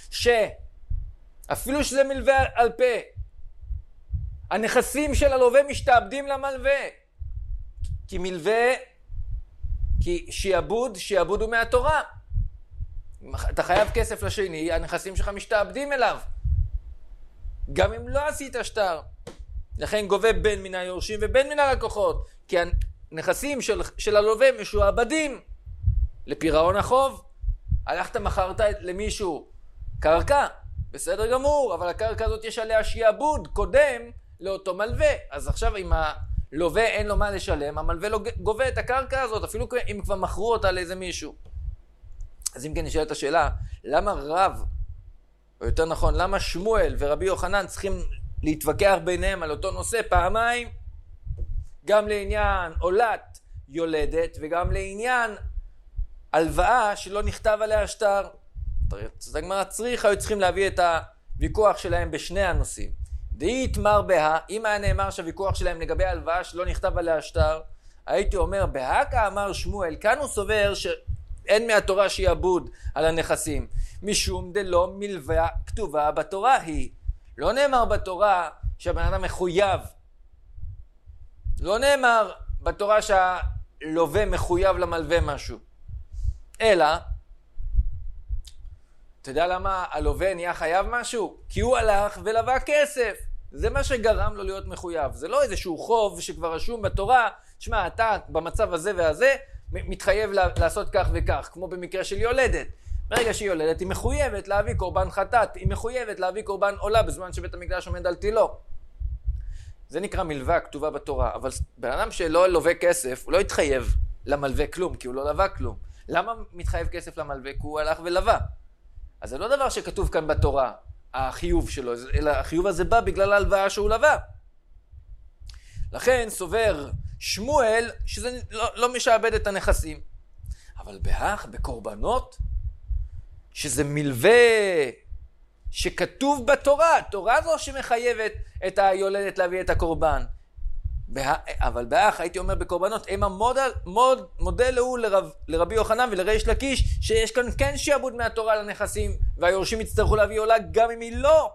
שאפילו שזה מלווה על פה, הנכסים של הלווה משתעבדים למלווה. כי מלווה, כי שיעבוד, שיעבוד הוא מהתורה. אתה חייב כסף לשני, הנכסים שלך משתעבדים אליו. גם אם לא עשית שטר. לכן גובה בין מן היורשים ובין מן הלקוחות. כי הנכסים של, של הלווה משועבדים לפירעון החוב. הלכת מכרת למישהו קרקע, בסדר גמור, אבל הקרקע הזאת יש עליה שיעבוד קודם לאותו מלווה. אז עכשיו אם הלווה אין לו מה לשלם, המלווה לא גובה את הקרקע הזאת, אפילו אם כבר מכרו אותה לאיזה מישהו. אז אם כן נשאלת השאלה, למה רב, או יותר נכון, למה שמואל ורבי יוחנן צריכים להתווכח ביניהם על אותו נושא פעמיים? גם לעניין עולת יולדת, וגם לעניין הלוואה שלא נכתב עליה שטר. זאת הגמרא צריכה, היו צריכים להביא את הוויכוח שלהם בשני הנושאים. דאית מר בה, אם היה נאמר שהוויכוח שלהם לגבי הלוואה שלא נכתב עליה שטר, הייתי אומר, בהקה אמר שמואל, כאן הוא סובר שאין מהתורה שיעבוד על הנכסים, משום דלא מלווה כתובה בתורה היא. לא נאמר בתורה שהבן אדם מחויב. לא נאמר בתורה שהלווה מחויב למלווה משהו. אלא, אתה יודע למה הלווה נהיה חייב משהו? כי הוא הלך ולווה כסף. זה מה שגרם לו להיות מחויב. זה לא איזשהו חוב שכבר רשום בתורה, שמע, אתה במצב הזה והזה מתחייב לעשות כך וכך, כמו במקרה של יולדת. ברגע שהיא יולדת, היא מחויבת להביא קורבן חטאת, היא מחויבת להביא קורבן עולה בזמן שבית המקדש עומד על תילו. זה נקרא מלווה כתובה בתורה, אבל בן אדם שלא לווה כסף, הוא לא יתחייב למלווה כלום, כי הוא לא לווה כלום. למה מתחייב כסף למלווה? כי הוא הלך ולווה. אז זה לא דבר שכתוב כאן בתורה, החיוב שלו, אלא החיוב הזה בא בגלל ההלוואה שהוא לווה. לכן סובר שמואל שזה לא, לא משעבד את הנכסים. אבל בהך, בקורבנות, שזה מלווה שכתוב בתורה, תורה זו שמחייבת את היולדת להביא את הקורבן. בה, אבל בהך, הייתי אומר בקורבנות, הם המודל, מוד, מודל הוא לרב, לרבי יוחנן ולריש לקיש, שיש כאן כן שיעבוד מהתורה לנכסים, והיורשים יצטרכו להביא עולה גם אם היא לא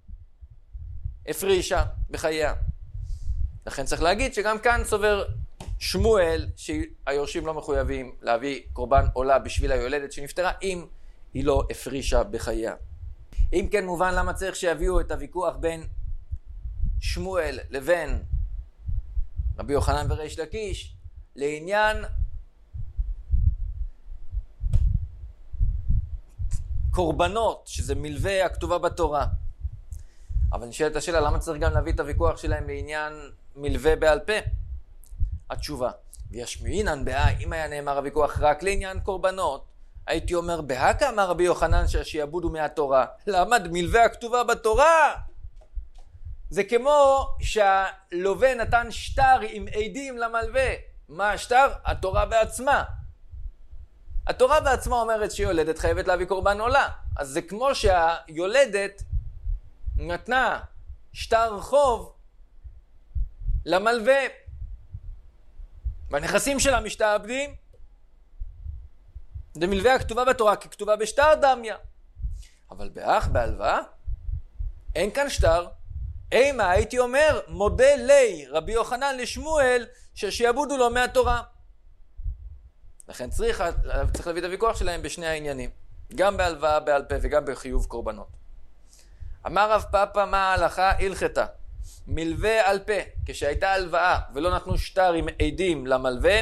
הפרישה בחייה. לכן צריך להגיד שגם כאן סובר שמואל, שהיורשים לא מחויבים להביא קורבן עולה בשביל היולדת שנפטרה, אם היא לא הפרישה בחייה. אם כן מובן למה צריך שיביאו את הוויכוח בין שמואל לבין רבי יוחנן וריש לקיש, לעניין קורבנות, שזה מלווה הכתובה בתורה. אבל נשאלת השאלה, למה צריך גם להביא את הוויכוח שלהם לעניין מלווה בעל פה? התשובה, וישמעינן בה, אם היה נאמר הוויכוח רק לעניין קורבנות, הייתי אומר, בהקה אמר רבי יוחנן שהשיעבוד הוא מהתורה. למה? מלווה הכתובה בתורה. זה כמו שהלווה נתן שטר עם עדים למלווה. מה השטר? התורה בעצמה. התורה בעצמה אומרת שיולדת חייבת להביא קורבן עולה. אז זה כמו שהיולדת נתנה שטר חוב למלווה. והנכסים שלה משתעבדים. דמלווה הכתובה בתורה ככתובה בשטר דמיה. אבל באח, בהלוואה, אין כאן שטר. אימה, הייתי אומר, מודה לי רבי יוחנן לשמואל ששיעבודו לו מהתורה. לכן צריך, צריך להביא את הוויכוח שלהם בשני העניינים. גם בהלוואה בעל פה וגם בחיוב קורבנות. אמר רב פאפא, מה ההלכה? הלכתה. מלווה על פה, כשהייתה הלוואה ולא נתנו שטר עם עדים למלווה,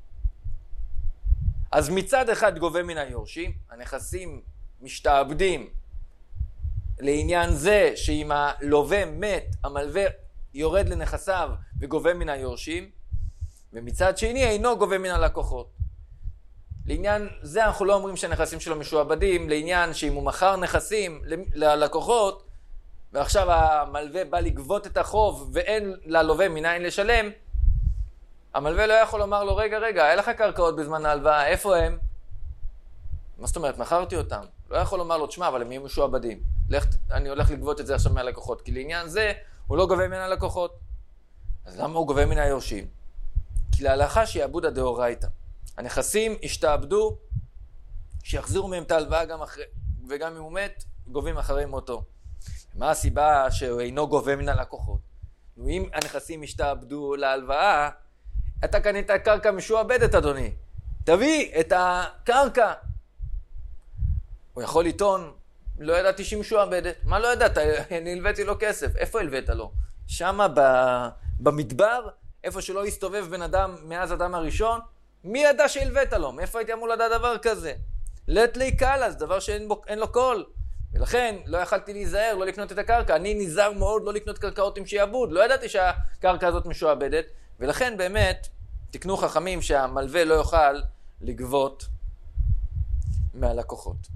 אז מצד אחד גובה מן היורשים, הנכסים משתעבדים לעניין זה שאם הלווה מת, המלווה יורד לנכסיו וגובה מן היורשים, ומצד שני אינו גובה מן הלקוחות. לעניין זה אנחנו לא אומרים שהנכסים שלו משועבדים, לעניין שאם הוא מכר נכסים ללקוחות, ועכשיו המלווה בא לגבות את החוב ואין ללווה מניין לשלם, המלווה לא יכול לומר לו, רגע, רגע, היה לך קרקעות בזמן ההלוואה, איפה הם? מה זאת אומרת? מכרתי אותם. לא יכול לומר לו, תשמע, אבל הם יהיו משועבדים. לך, אני הולך לגבות את זה עכשיו מהלקוחות, כי לעניין זה הוא לא גובה מן הלקוחות. אז למה הוא גובה מן היורשים? כי להלכה שיעבוד הדאורייתא. הנכסים השתעבדו, שיחזירו מהם את ההלוואה גם אחרי, וגם אם הוא מת, גובים אחרי מותו. מה הסיבה שהוא אינו גובה מן הלקוחות? אם הנכסים השתעבדו להלוואה, אתה קנית קרקע משועבדת, אדוני. תביא את הקרקע. הוא יכול לטעון, לא ידעתי שהיא משועבדת. מה לא ידעת? אני הלוויתי לו כסף. איפה הלווית לו? שמה במדבר, איפה שלא הסתובב בן אדם מאז אדם הראשון, מי ידע שהלווית לו? מאיפה הייתי אמור לדעת דבר כזה? לט לי קלה, זה דבר שאין בו, אין לו קול. ולכן לא יכלתי להיזהר, לא לקנות את הקרקע. אני נזהר מאוד לא לקנות קרקעות עם שיעבוד. לא ידעתי שהקרקע הזאת משועבדת. ולכן באמת תקנו חכמים שהמלווה לא יוכל לגבות מהלקוחות.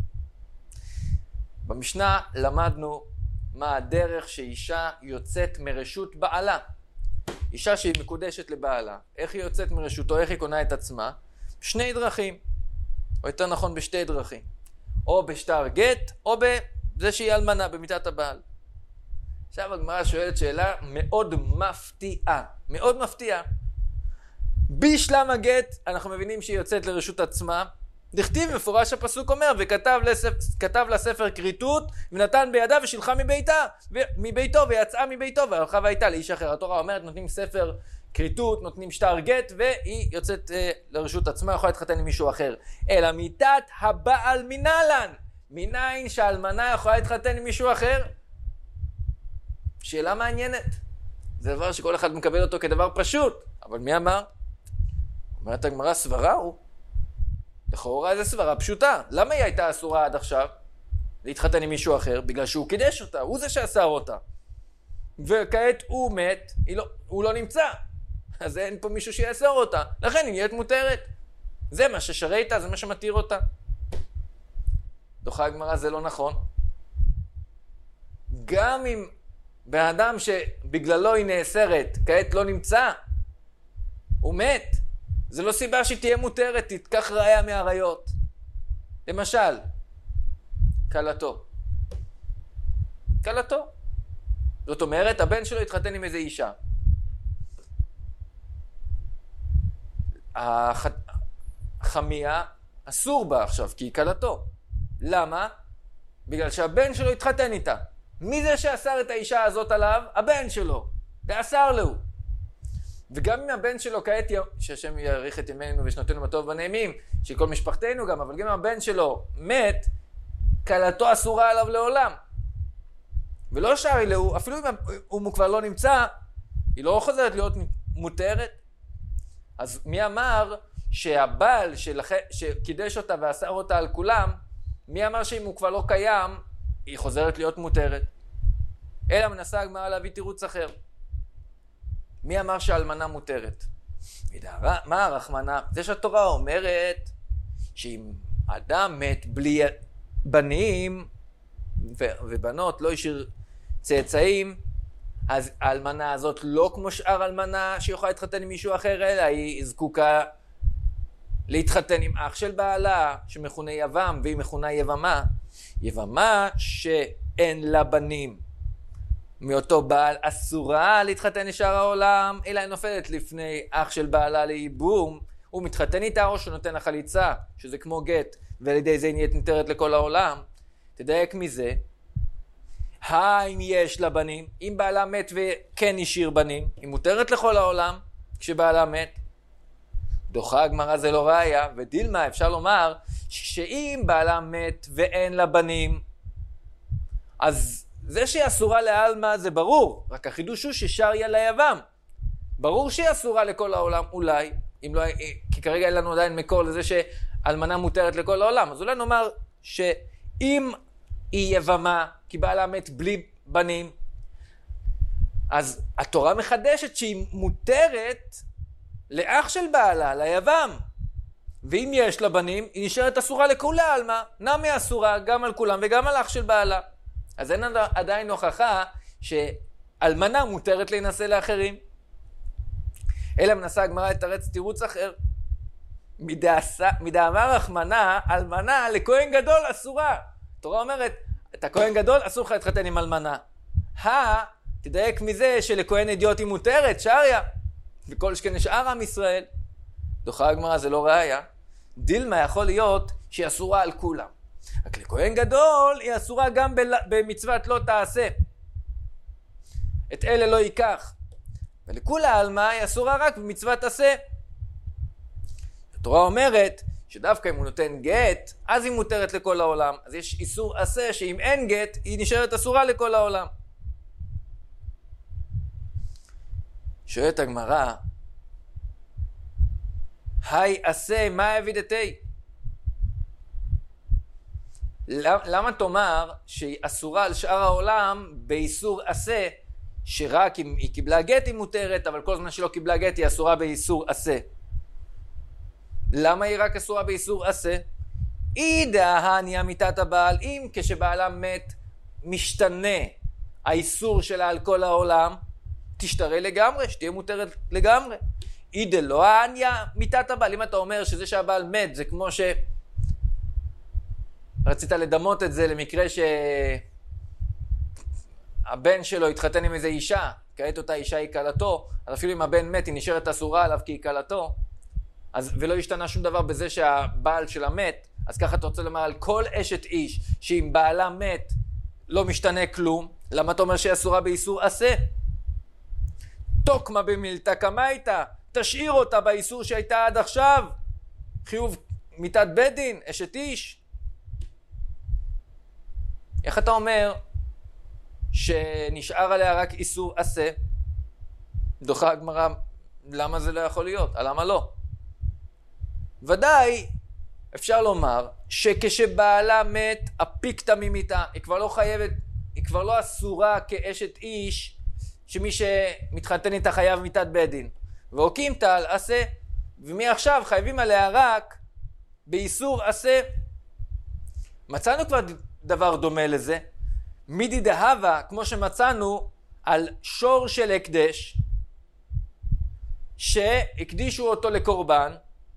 במשנה למדנו מה הדרך שאישה יוצאת מרשות בעלה. אישה שהיא מקודשת לבעלה. איך היא יוצאת מרשותו, איך היא קונה את עצמה? שני דרכים, או יותר נכון בשתי דרכים. או בשטר גט, או בזה שהיא אלמנה, במיתת הבעל. עכשיו הגמרא שואלת שאלה מאוד מפתיעה. מאוד מפתיעה. בשלם הגט אנחנו מבינים שהיא יוצאת לרשות עצמה. דכתיב מפורש הפסוק אומר, וכתב לספר, כתב לספר כריתות, ונתן בידה ושילחה מביתה, מביתו, ויצאה מביתו, והלכה והייתה לאיש אחר. התורה אומרת, נותנים ספר כריתות, נותנים שטר גט, והיא יוצאת אה, לרשות עצמה, יכולה להתחתן עם מישהו אחר. אלא מיתת הבעל מנהלן. מניין שהאלמנה יכולה להתחתן עם מישהו אחר? שאלה מעניינת. זה דבר שכל אחד מקבל אותו כדבר פשוט. אבל מי אמר? אומרת הגמרא, סברה הוא. לכאורה זה סברה פשוטה. למה היא הייתה אסורה עד עכשיו? להתחתן עם מישהו אחר? בגלל שהוא קידש אותה, הוא זה שאסר אותה. וכעת הוא מת, לא, הוא לא נמצא. אז אין פה מישהו שיאסר אותה. לכן היא נהיית מותרת. זה מה ששרייתה, זה מה שמתיר אותה. דוחה הגמרא, זה לא נכון. גם אם באדם שבגללו היא נאסרת, כעת לא נמצא, הוא מת. זה לא סיבה שהיא תהיה מותרת, תתקח ראיה מהראיות. למשל, קלתו. קלתו. זאת אומרת, הבן שלו התחתן עם איזו אישה. החמיה אסור בה עכשיו, כי היא קלתו. למה? בגלל שהבן שלו התחתן איתה. מי זה שאסר את האישה הזאת עליו? הבן שלו. ואסר לו. וגם אם הבן שלו כעת, שהשם יאריך את ימינו ושנותינו בטוב בנעימים, שכל משפחתנו גם, אבל גם אם הבן שלו מת, קלתו אסורה עליו לעולם. ולא שרי לו, אפילו אם הוא כבר לא נמצא, היא לא חוזרת להיות מותרת. אז מי אמר שהבעל שלח... שקידש אותה ואסר אותה על כולם, מי אמר שאם הוא כבר לא קיים, היא חוזרת להיות מותרת? אלא מנסה הגמרא להביא תירוץ אחר. מי אמר שהאלמנה מותרת? מה הרחמנה? זה שהתורה אומרת שאם אדם מת בלי בנים ובנות, לא השאיר צאצאים, אז האלמנה הזאת לא כמו שאר אלמנה שיכולה להתחתן עם מישהו אחר, אלא היא זקוקה להתחתן עם אח של בעלה שמכונה יבם, והיא מכונה יבמה. יבמה שאין לה בנים מאותו בעל אסורה להתחתן לשאר העולם, אלא היא נופלת לפני אח של בעלה לייבום, הוא מתחתן איתה או שהוא נותן לה חליצה, שזה כמו גט, ועל ידי זה היא נהיית נותרת לכל העולם. תדייק מזה. האם יש לה בנים? אם בעלה מת וכן השאיר בנים, היא מותרת לכל העולם כשבעלה מת. דוחה הגמרא זה לא ראיה, ודילמה אפשר לומר שאם בעלה מת ואין לה בנים, אז זה שהיא אסורה לעלמא זה ברור, רק החידוש הוא ששריה ליבם. ברור שהיא אסורה לכל העולם, אולי, אם לא, כי כרגע אין לנו עדיין מקור לזה שאלמנה מותרת לכל העולם, אז אולי נאמר שאם היא יבמה, כי בעלה מת בלי בנים, אז התורה מחדשת שהיא מותרת לאח של בעלה, ליבם. ואם יש לה בנים, היא נשארת אסורה לכולי עלמא, נמי אסורה גם על כולם וגם על אח של בעלה. אז אין עדיין הוכחה שאלמנה מותרת להינשא לאחרים. אלא מנסה הגמרא לתרץ תירוץ אחר. מדאמר רחמנא, אלמנה לכהן גדול אסורה. התורה אומרת, את הכהן גדול אסור לך להתחתן עם אלמנה. הא, תדייק מזה שלכהן אדיוט היא מותרת, שריה. וכל שכן נשאר עם ישראל. דוחה הגמרא זה לא ראיה. דילמה יכול להיות שהיא אסורה על כולם. רק לכהן גדול היא אסורה גם במצוות לא תעשה. את אלה לא ייקח. ולכולה עלמא היא אסורה רק במצוות עשה. התורה אומרת שדווקא אם הוא נותן גט, אז היא מותרת לכל העולם. אז יש איסור עשה שאם אין גט, היא נשארת אסורה לכל העולם. שואלת הגמרא, היי עשה, מה אבידתי? למה תאמר שהיא אסורה על שאר העולם באיסור עשה, שרק אם היא קיבלה גט היא מותרת, אבל כל זמן שלא קיבלה גט היא אסורה באיסור עשה? למה היא רק אסורה באיסור עשה? אידא הניה מיתת הבעל, אם כשבעלה מת משתנה האיסור שלה על כל העולם, תשתרה לגמרי, שתהיה מותרת לגמרי. אידא לא הניה מיתת הבעל, אם אתה אומר שזה שהבעל מת, זה כמו ש... רצית לדמות את זה למקרה שהבן שלו התחתן עם איזו אישה, כעת אותה אישה היא קלתו, אז אפילו אם הבן מת היא נשארת אסורה עליו כי היא קלתו, אז, ולא השתנה שום דבר בזה שהבעל שלה מת, אז ככה אתה רוצה לומר על כל אשת איש, שאם בעלה מת לא משתנה כלום, למה אתה אומר שהיא אסורה באיסור עשה? תוקמה במילתא קמייתא, תשאיר אותה באיסור שהייתה עד עכשיו, חיוב מיתת בית דין, אשת איש. איך אתה אומר שנשאר עליה רק איסור עשה? דוחה הגמרא, למה זה לא יכול להיות? למה לא? ודאי אפשר לומר שכשבעלה מת הפיקתא ממיתה, היא כבר לא חייבת, היא כבר לא אסורה כאשת איש, שמי שמתחתן איתה חייב מיתת בית דין. והוקים על עשה, ומעכשיו חייבים עליה רק באיסור עשה. מצאנו כבר דבר דומה לזה, מידי דהבה, כמו שמצאנו על שור של הקדש, שהקדישו אותו לקורבן,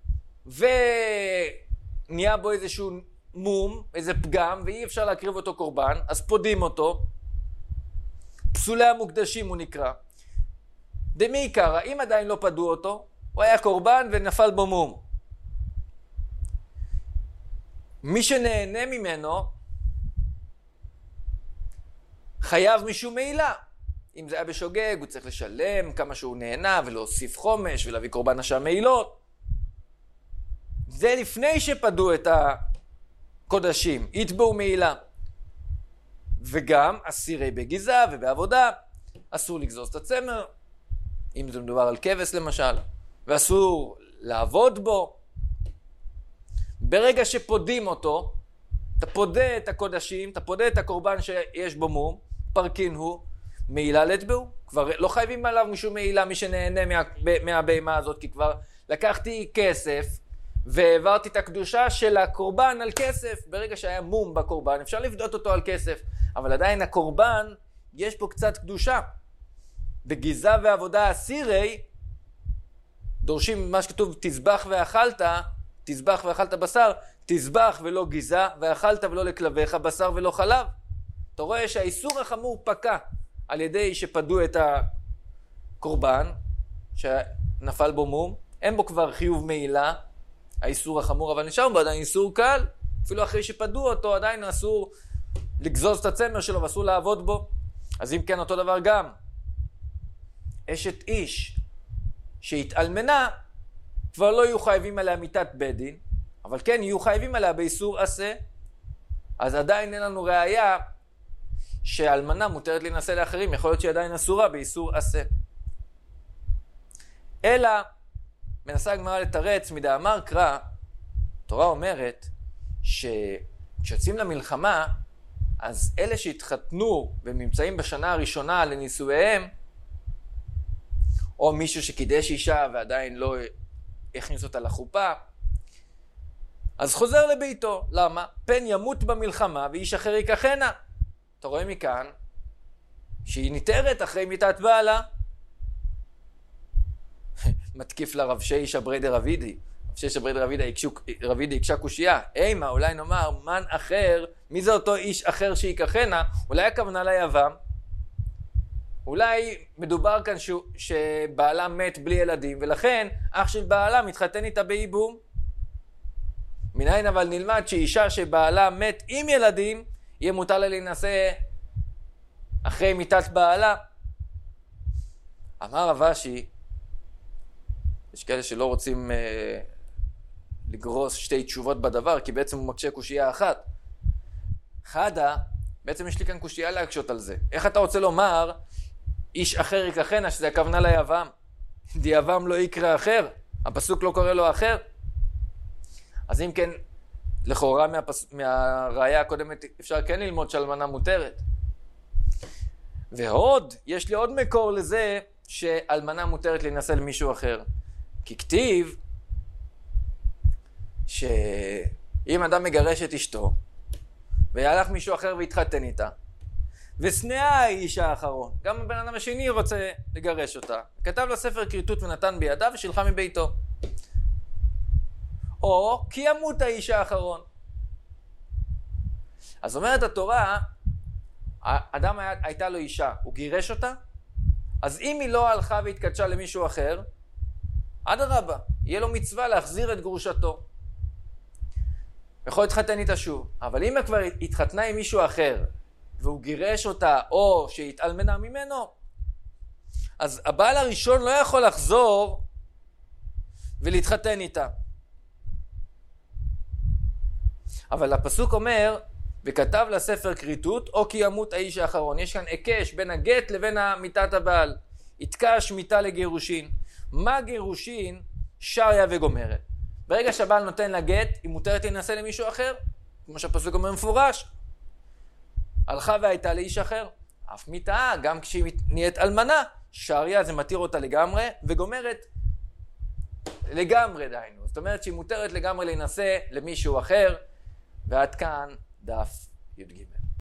ונהיה בו איזשהו מום, איזה פגם, ואי אפשר להקריב אותו קורבן, אז פודים אותו, פסולי המוקדשים הוא נקרא. דמי עיקרא, אם עדיין לא פדו אותו, הוא היה קורבן ונפל בו מום. מי שנהנה ממנו, חייב משום מעילה. אם זה היה בשוגג, הוא צריך לשלם כמה שהוא נהנה, ולהוסיף חומש, ולהביא קורבן השם מעילות. זה לפני שפדו את הקודשים, יתבעו מעילה. וגם אסירי בגיזה ובעבודה, אסור לגזוז את הצמר, אם זה מדובר על כבש למשל, ואסור לעבוד בו. ברגע שפודים אותו, אתה פודה את הקודשים, אתה פודה את הקורבן שיש בו מום, פרקין הוא, מעילה לטבעו. כבר לא חייבים עליו משום מעילה מי שנהנה מה, מהבהמה הזאת, כי כבר לקחתי כסף, והעברתי את הקדושה של הקורבן על כסף. ברגע שהיה מום בקורבן, אפשר לבדות אותו על כסף. אבל עדיין הקורבן, יש פה קצת קדושה. בגיזה ועבודה אסירי, דורשים מה שכתוב, תזבח ואכלת, תזבח ואכלת בשר, תזבח ולא גיזה, ואכלת ולא לכלביך, בשר ולא חלב. אתה רואה שהאיסור החמור פקע. על ידי שפדו את הקורבן, שנפל בו מום, אין בו כבר חיוב מעילה, האיסור החמור, אבל נשאר בו עדיין איסור קל, אפילו אחרי שפדו אותו עדיין אסור לגזוז את הצמר שלו ואסור לעבוד בו. אז אם כן אותו דבר גם, אשת איש שהתאלמנה, כבר לא יהיו חייבים עליה מיתת בית דין, אבל כן יהיו חייבים עליה באיסור עשה, אז עדיין אין לנו ראייה שאלמנה מותרת להינשא לאחרים, יכול להיות שהיא עדיין אסורה באיסור עשה. אלא, מנסה הגמרא לתרץ, מדאמר קרא, התורה אומרת שכשיוצאים למלחמה, אז אלה שהתחתנו ונמצאים בשנה הראשונה לנישואיהם, או מישהו שקידש אישה ועדיין לא הכניס אותה לחופה, אז חוזר לביתו. למה? פן ימות במלחמה ואיש אחר ייקחנה. אתה רואה מכאן שהיא ניתרת אחרי מיתת בעלה. מתקיף לה רב שיישא בריידר רבידי. רב שיישא בריידר רבידי הקשה קושייה. אימה, אולי נאמר, מן אחר, מי זה אותו איש אחר שיקחנה? אולי הכוונה ליבם? אולי מדובר כאן ש... שבעלה מת בלי ילדים, ולכן אח של בעלה מתחתן איתה בייבום. מניין אבל נלמד שאישה שבעלה מת עם ילדים, יהיה מותר לה להינשא אחרי מיתת בעלה. אמר רב אשי, יש כאלה שלא רוצים אה, לגרוס שתי תשובות בדבר, כי בעצם הוא מקשה קושייה אחת. חדה, בעצם יש לי כאן קושייה להקשות על זה. איך אתה רוצה לומר, איש אחר ייקחנה, שזה הכוונה ליבם? דיבם לא יקרא אחר, הפסוק לא קורא לו אחר. אז אם כן, לכאורה מהפס... מהראיה הקודמת אפשר כן ללמוד שאלמנה מותרת. ועוד, יש לי עוד מקור לזה שאלמנה מותרת להינשא למישהו אחר. כי כתיב שאם אדם מגרש את אשתו וילך מישהו אחר והתחתן איתה, ושנאה האיש האחרון, גם הבן אדם השני רוצה לגרש אותה, כתב לה ספר כריתות ונתן בידה ושילחה מביתו. או כי ימות האיש האחרון. אז אומרת התורה, האדם היה, הייתה לו אישה, הוא גירש אותה, אז אם היא לא הלכה והתקדשה למישהו אחר, אדרבה, יהיה לו מצווה להחזיר את גרושתו. יכול להתחתן איתה שוב, אבל אם היא כבר התחתנה עם מישהו אחר, והוא גירש אותה, או שהתאלמנה ממנו, אז הבעל הראשון לא יכול לחזור ולהתחתן איתה. אבל הפסוק אומר, וכתב לספר כריתות, או כי ימות האיש האחרון. יש כאן עיקש בין הגט לבין מיתת הבעל. התקש מיתה לגירושין. מה גירושין? שריה וגומרת. ברגע שהבעל נותן לה גט, היא מותרת להינשא למישהו אחר, כמו שהפסוק אומר מפורש. הלכה והייתה לאיש אחר. אף מיתה, גם כשהיא נהיית אלמנה, שריה זה מתיר אותה לגמרי, וגומרת לגמרי דיינו. זאת אומרת שהיא מותרת לגמרי להינשא למישהו אחר, ועד כאן דף י"ג.